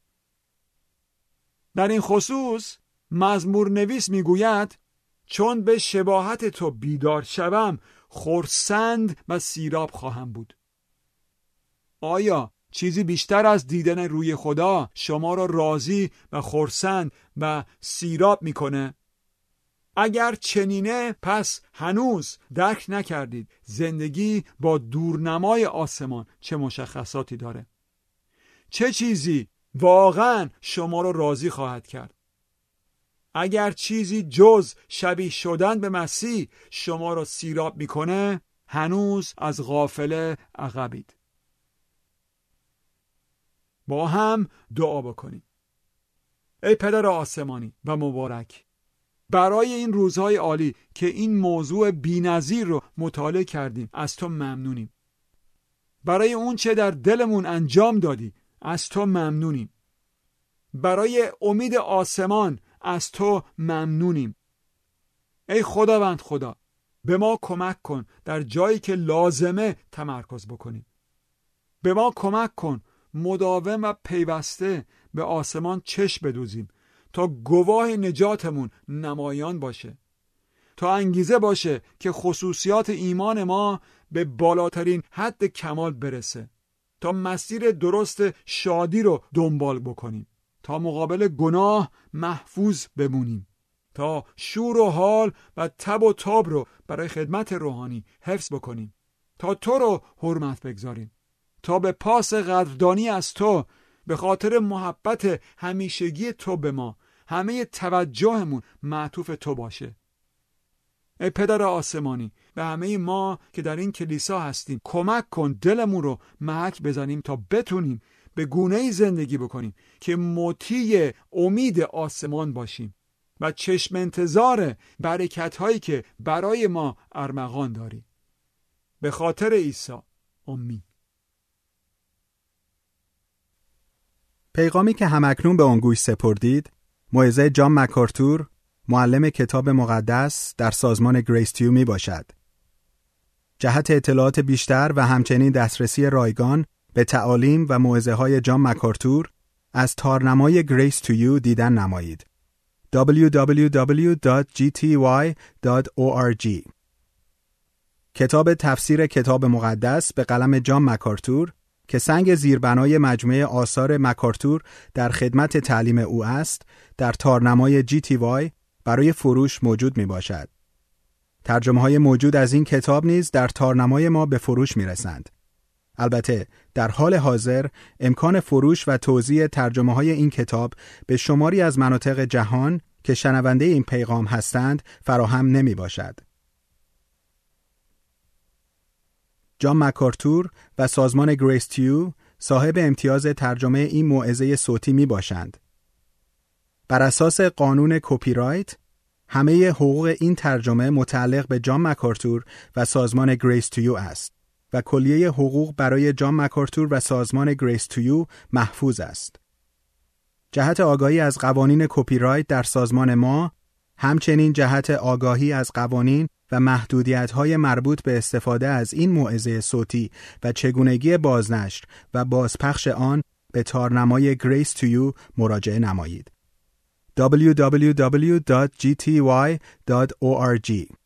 در این خصوص مزمور نویس میگوید: چون به شباهت تو بیدار شوم، خرسند و سیراب خواهم بود. آیا چیزی بیشتر از دیدن روی خدا شما را راضی و خرسند و سیراب میکنه؟ اگر چنینه پس هنوز درک نکردید زندگی با دورنمای آسمان چه مشخصاتی داره. چه چیزی واقعا شما رو راضی خواهد کرد. اگر چیزی جز شبیه شدن به مسیح شما رو سیراب میکنه، هنوز از غافله عقبید. با هم دعا بکنیم. ای پدر آسمانی و مبارک، برای این روزهای عالی که این موضوع بی‌نظیر رو مطالعه کردیم از تو ممنونیم. برای اون چه در دلمون انجام دادی از تو ممنونیم. برای امید آسمان از تو ممنونیم. ای خداوند خدا، به ما کمک کن در جایی که لازمه تمرکز بکنیم. به ما کمک کن مداوم و پیوسته به آسمان چشم بدوزیم تا گواه نجاتمون نمایان باشه، تا انگیزه باشه که خصوصیات ایمان ما به بالاترین حد کمال برسه، تا مسیر درست شادی رو دنبال بکنیم، تا مقابل گناه محفوظ بمونیم، تا شور و حال و تب و تاب رو برای خدمت روحانی حفظ بکنیم، تا تو رو حرمت بگذاریم، تا به پاس قدردانی از تو به خاطر محبت همیشگی تو به ما همه توجهمون معطوف تو باشه. ای پدر آسمانی، به همه ما که در این کلیسا هستیم کمک کن دلمون رو محک بزنیم تا بتونیم به گونه‌ای زندگی بکنیم که مطیع امید آسمان باشیم و چشم انتظار برکت‌هایی که برای ما ارمغان داری. به خاطر عیسی، آمین. پیغامی که همکنون به آن گوش سپردید، موعظه جان مکارتور، معلم کتاب مقدس در سازمان گریس تیو می باشد. جهت اطلاعات بیشتر و همچنین دسترسی رایگان به تعالیم و موعظه های جان مکارتور از تارنمای گریس تیو دیدن نمایید. دبلیو دبلیو دبلیو دات جی تی وای دات او آر جی. کتاب تفسیر کتاب مقدس به قلم جان مکارتور که سنگ زیربنای مجموعه آثار مکارتور در خدمت تعلیم او است، در تارنمای جی تی وای برای فروش موجود می باشد. ترجمه های موجود از این کتاب نیز در تارنمای ما به فروش می رسند. البته در حال حاضر امکان فروش و توزیع ترجمه های این کتاب به شماری از مناطق جهان که شنونده این پیغام هستند فراهم نمی باشد. جان مکارتور و سازمان گریس تیو صاحب امتیاز ترجمه این موعظه صوتی می باشند. بر اساس قانون کپی رایت، همه حقوق این ترجمه متعلق به جان مکارتور و سازمان گریس تیو است و کلیه حقوق برای جان مکارتور و سازمان گریس تیو محفوظ است. جهت آگاهی از قوانین کپی رایت در سازمان ما، همچنین جهت آگاهی از قوانین و محدودیت‌های مربوط به استفاده از این موعظه صوتی و چگونگی بازنشر و بازپخش آن، به تارنمای گریس تیو مراجعه نمایید. دبلیو دبلیو دبلیو دات جی تی وای دات او آر جی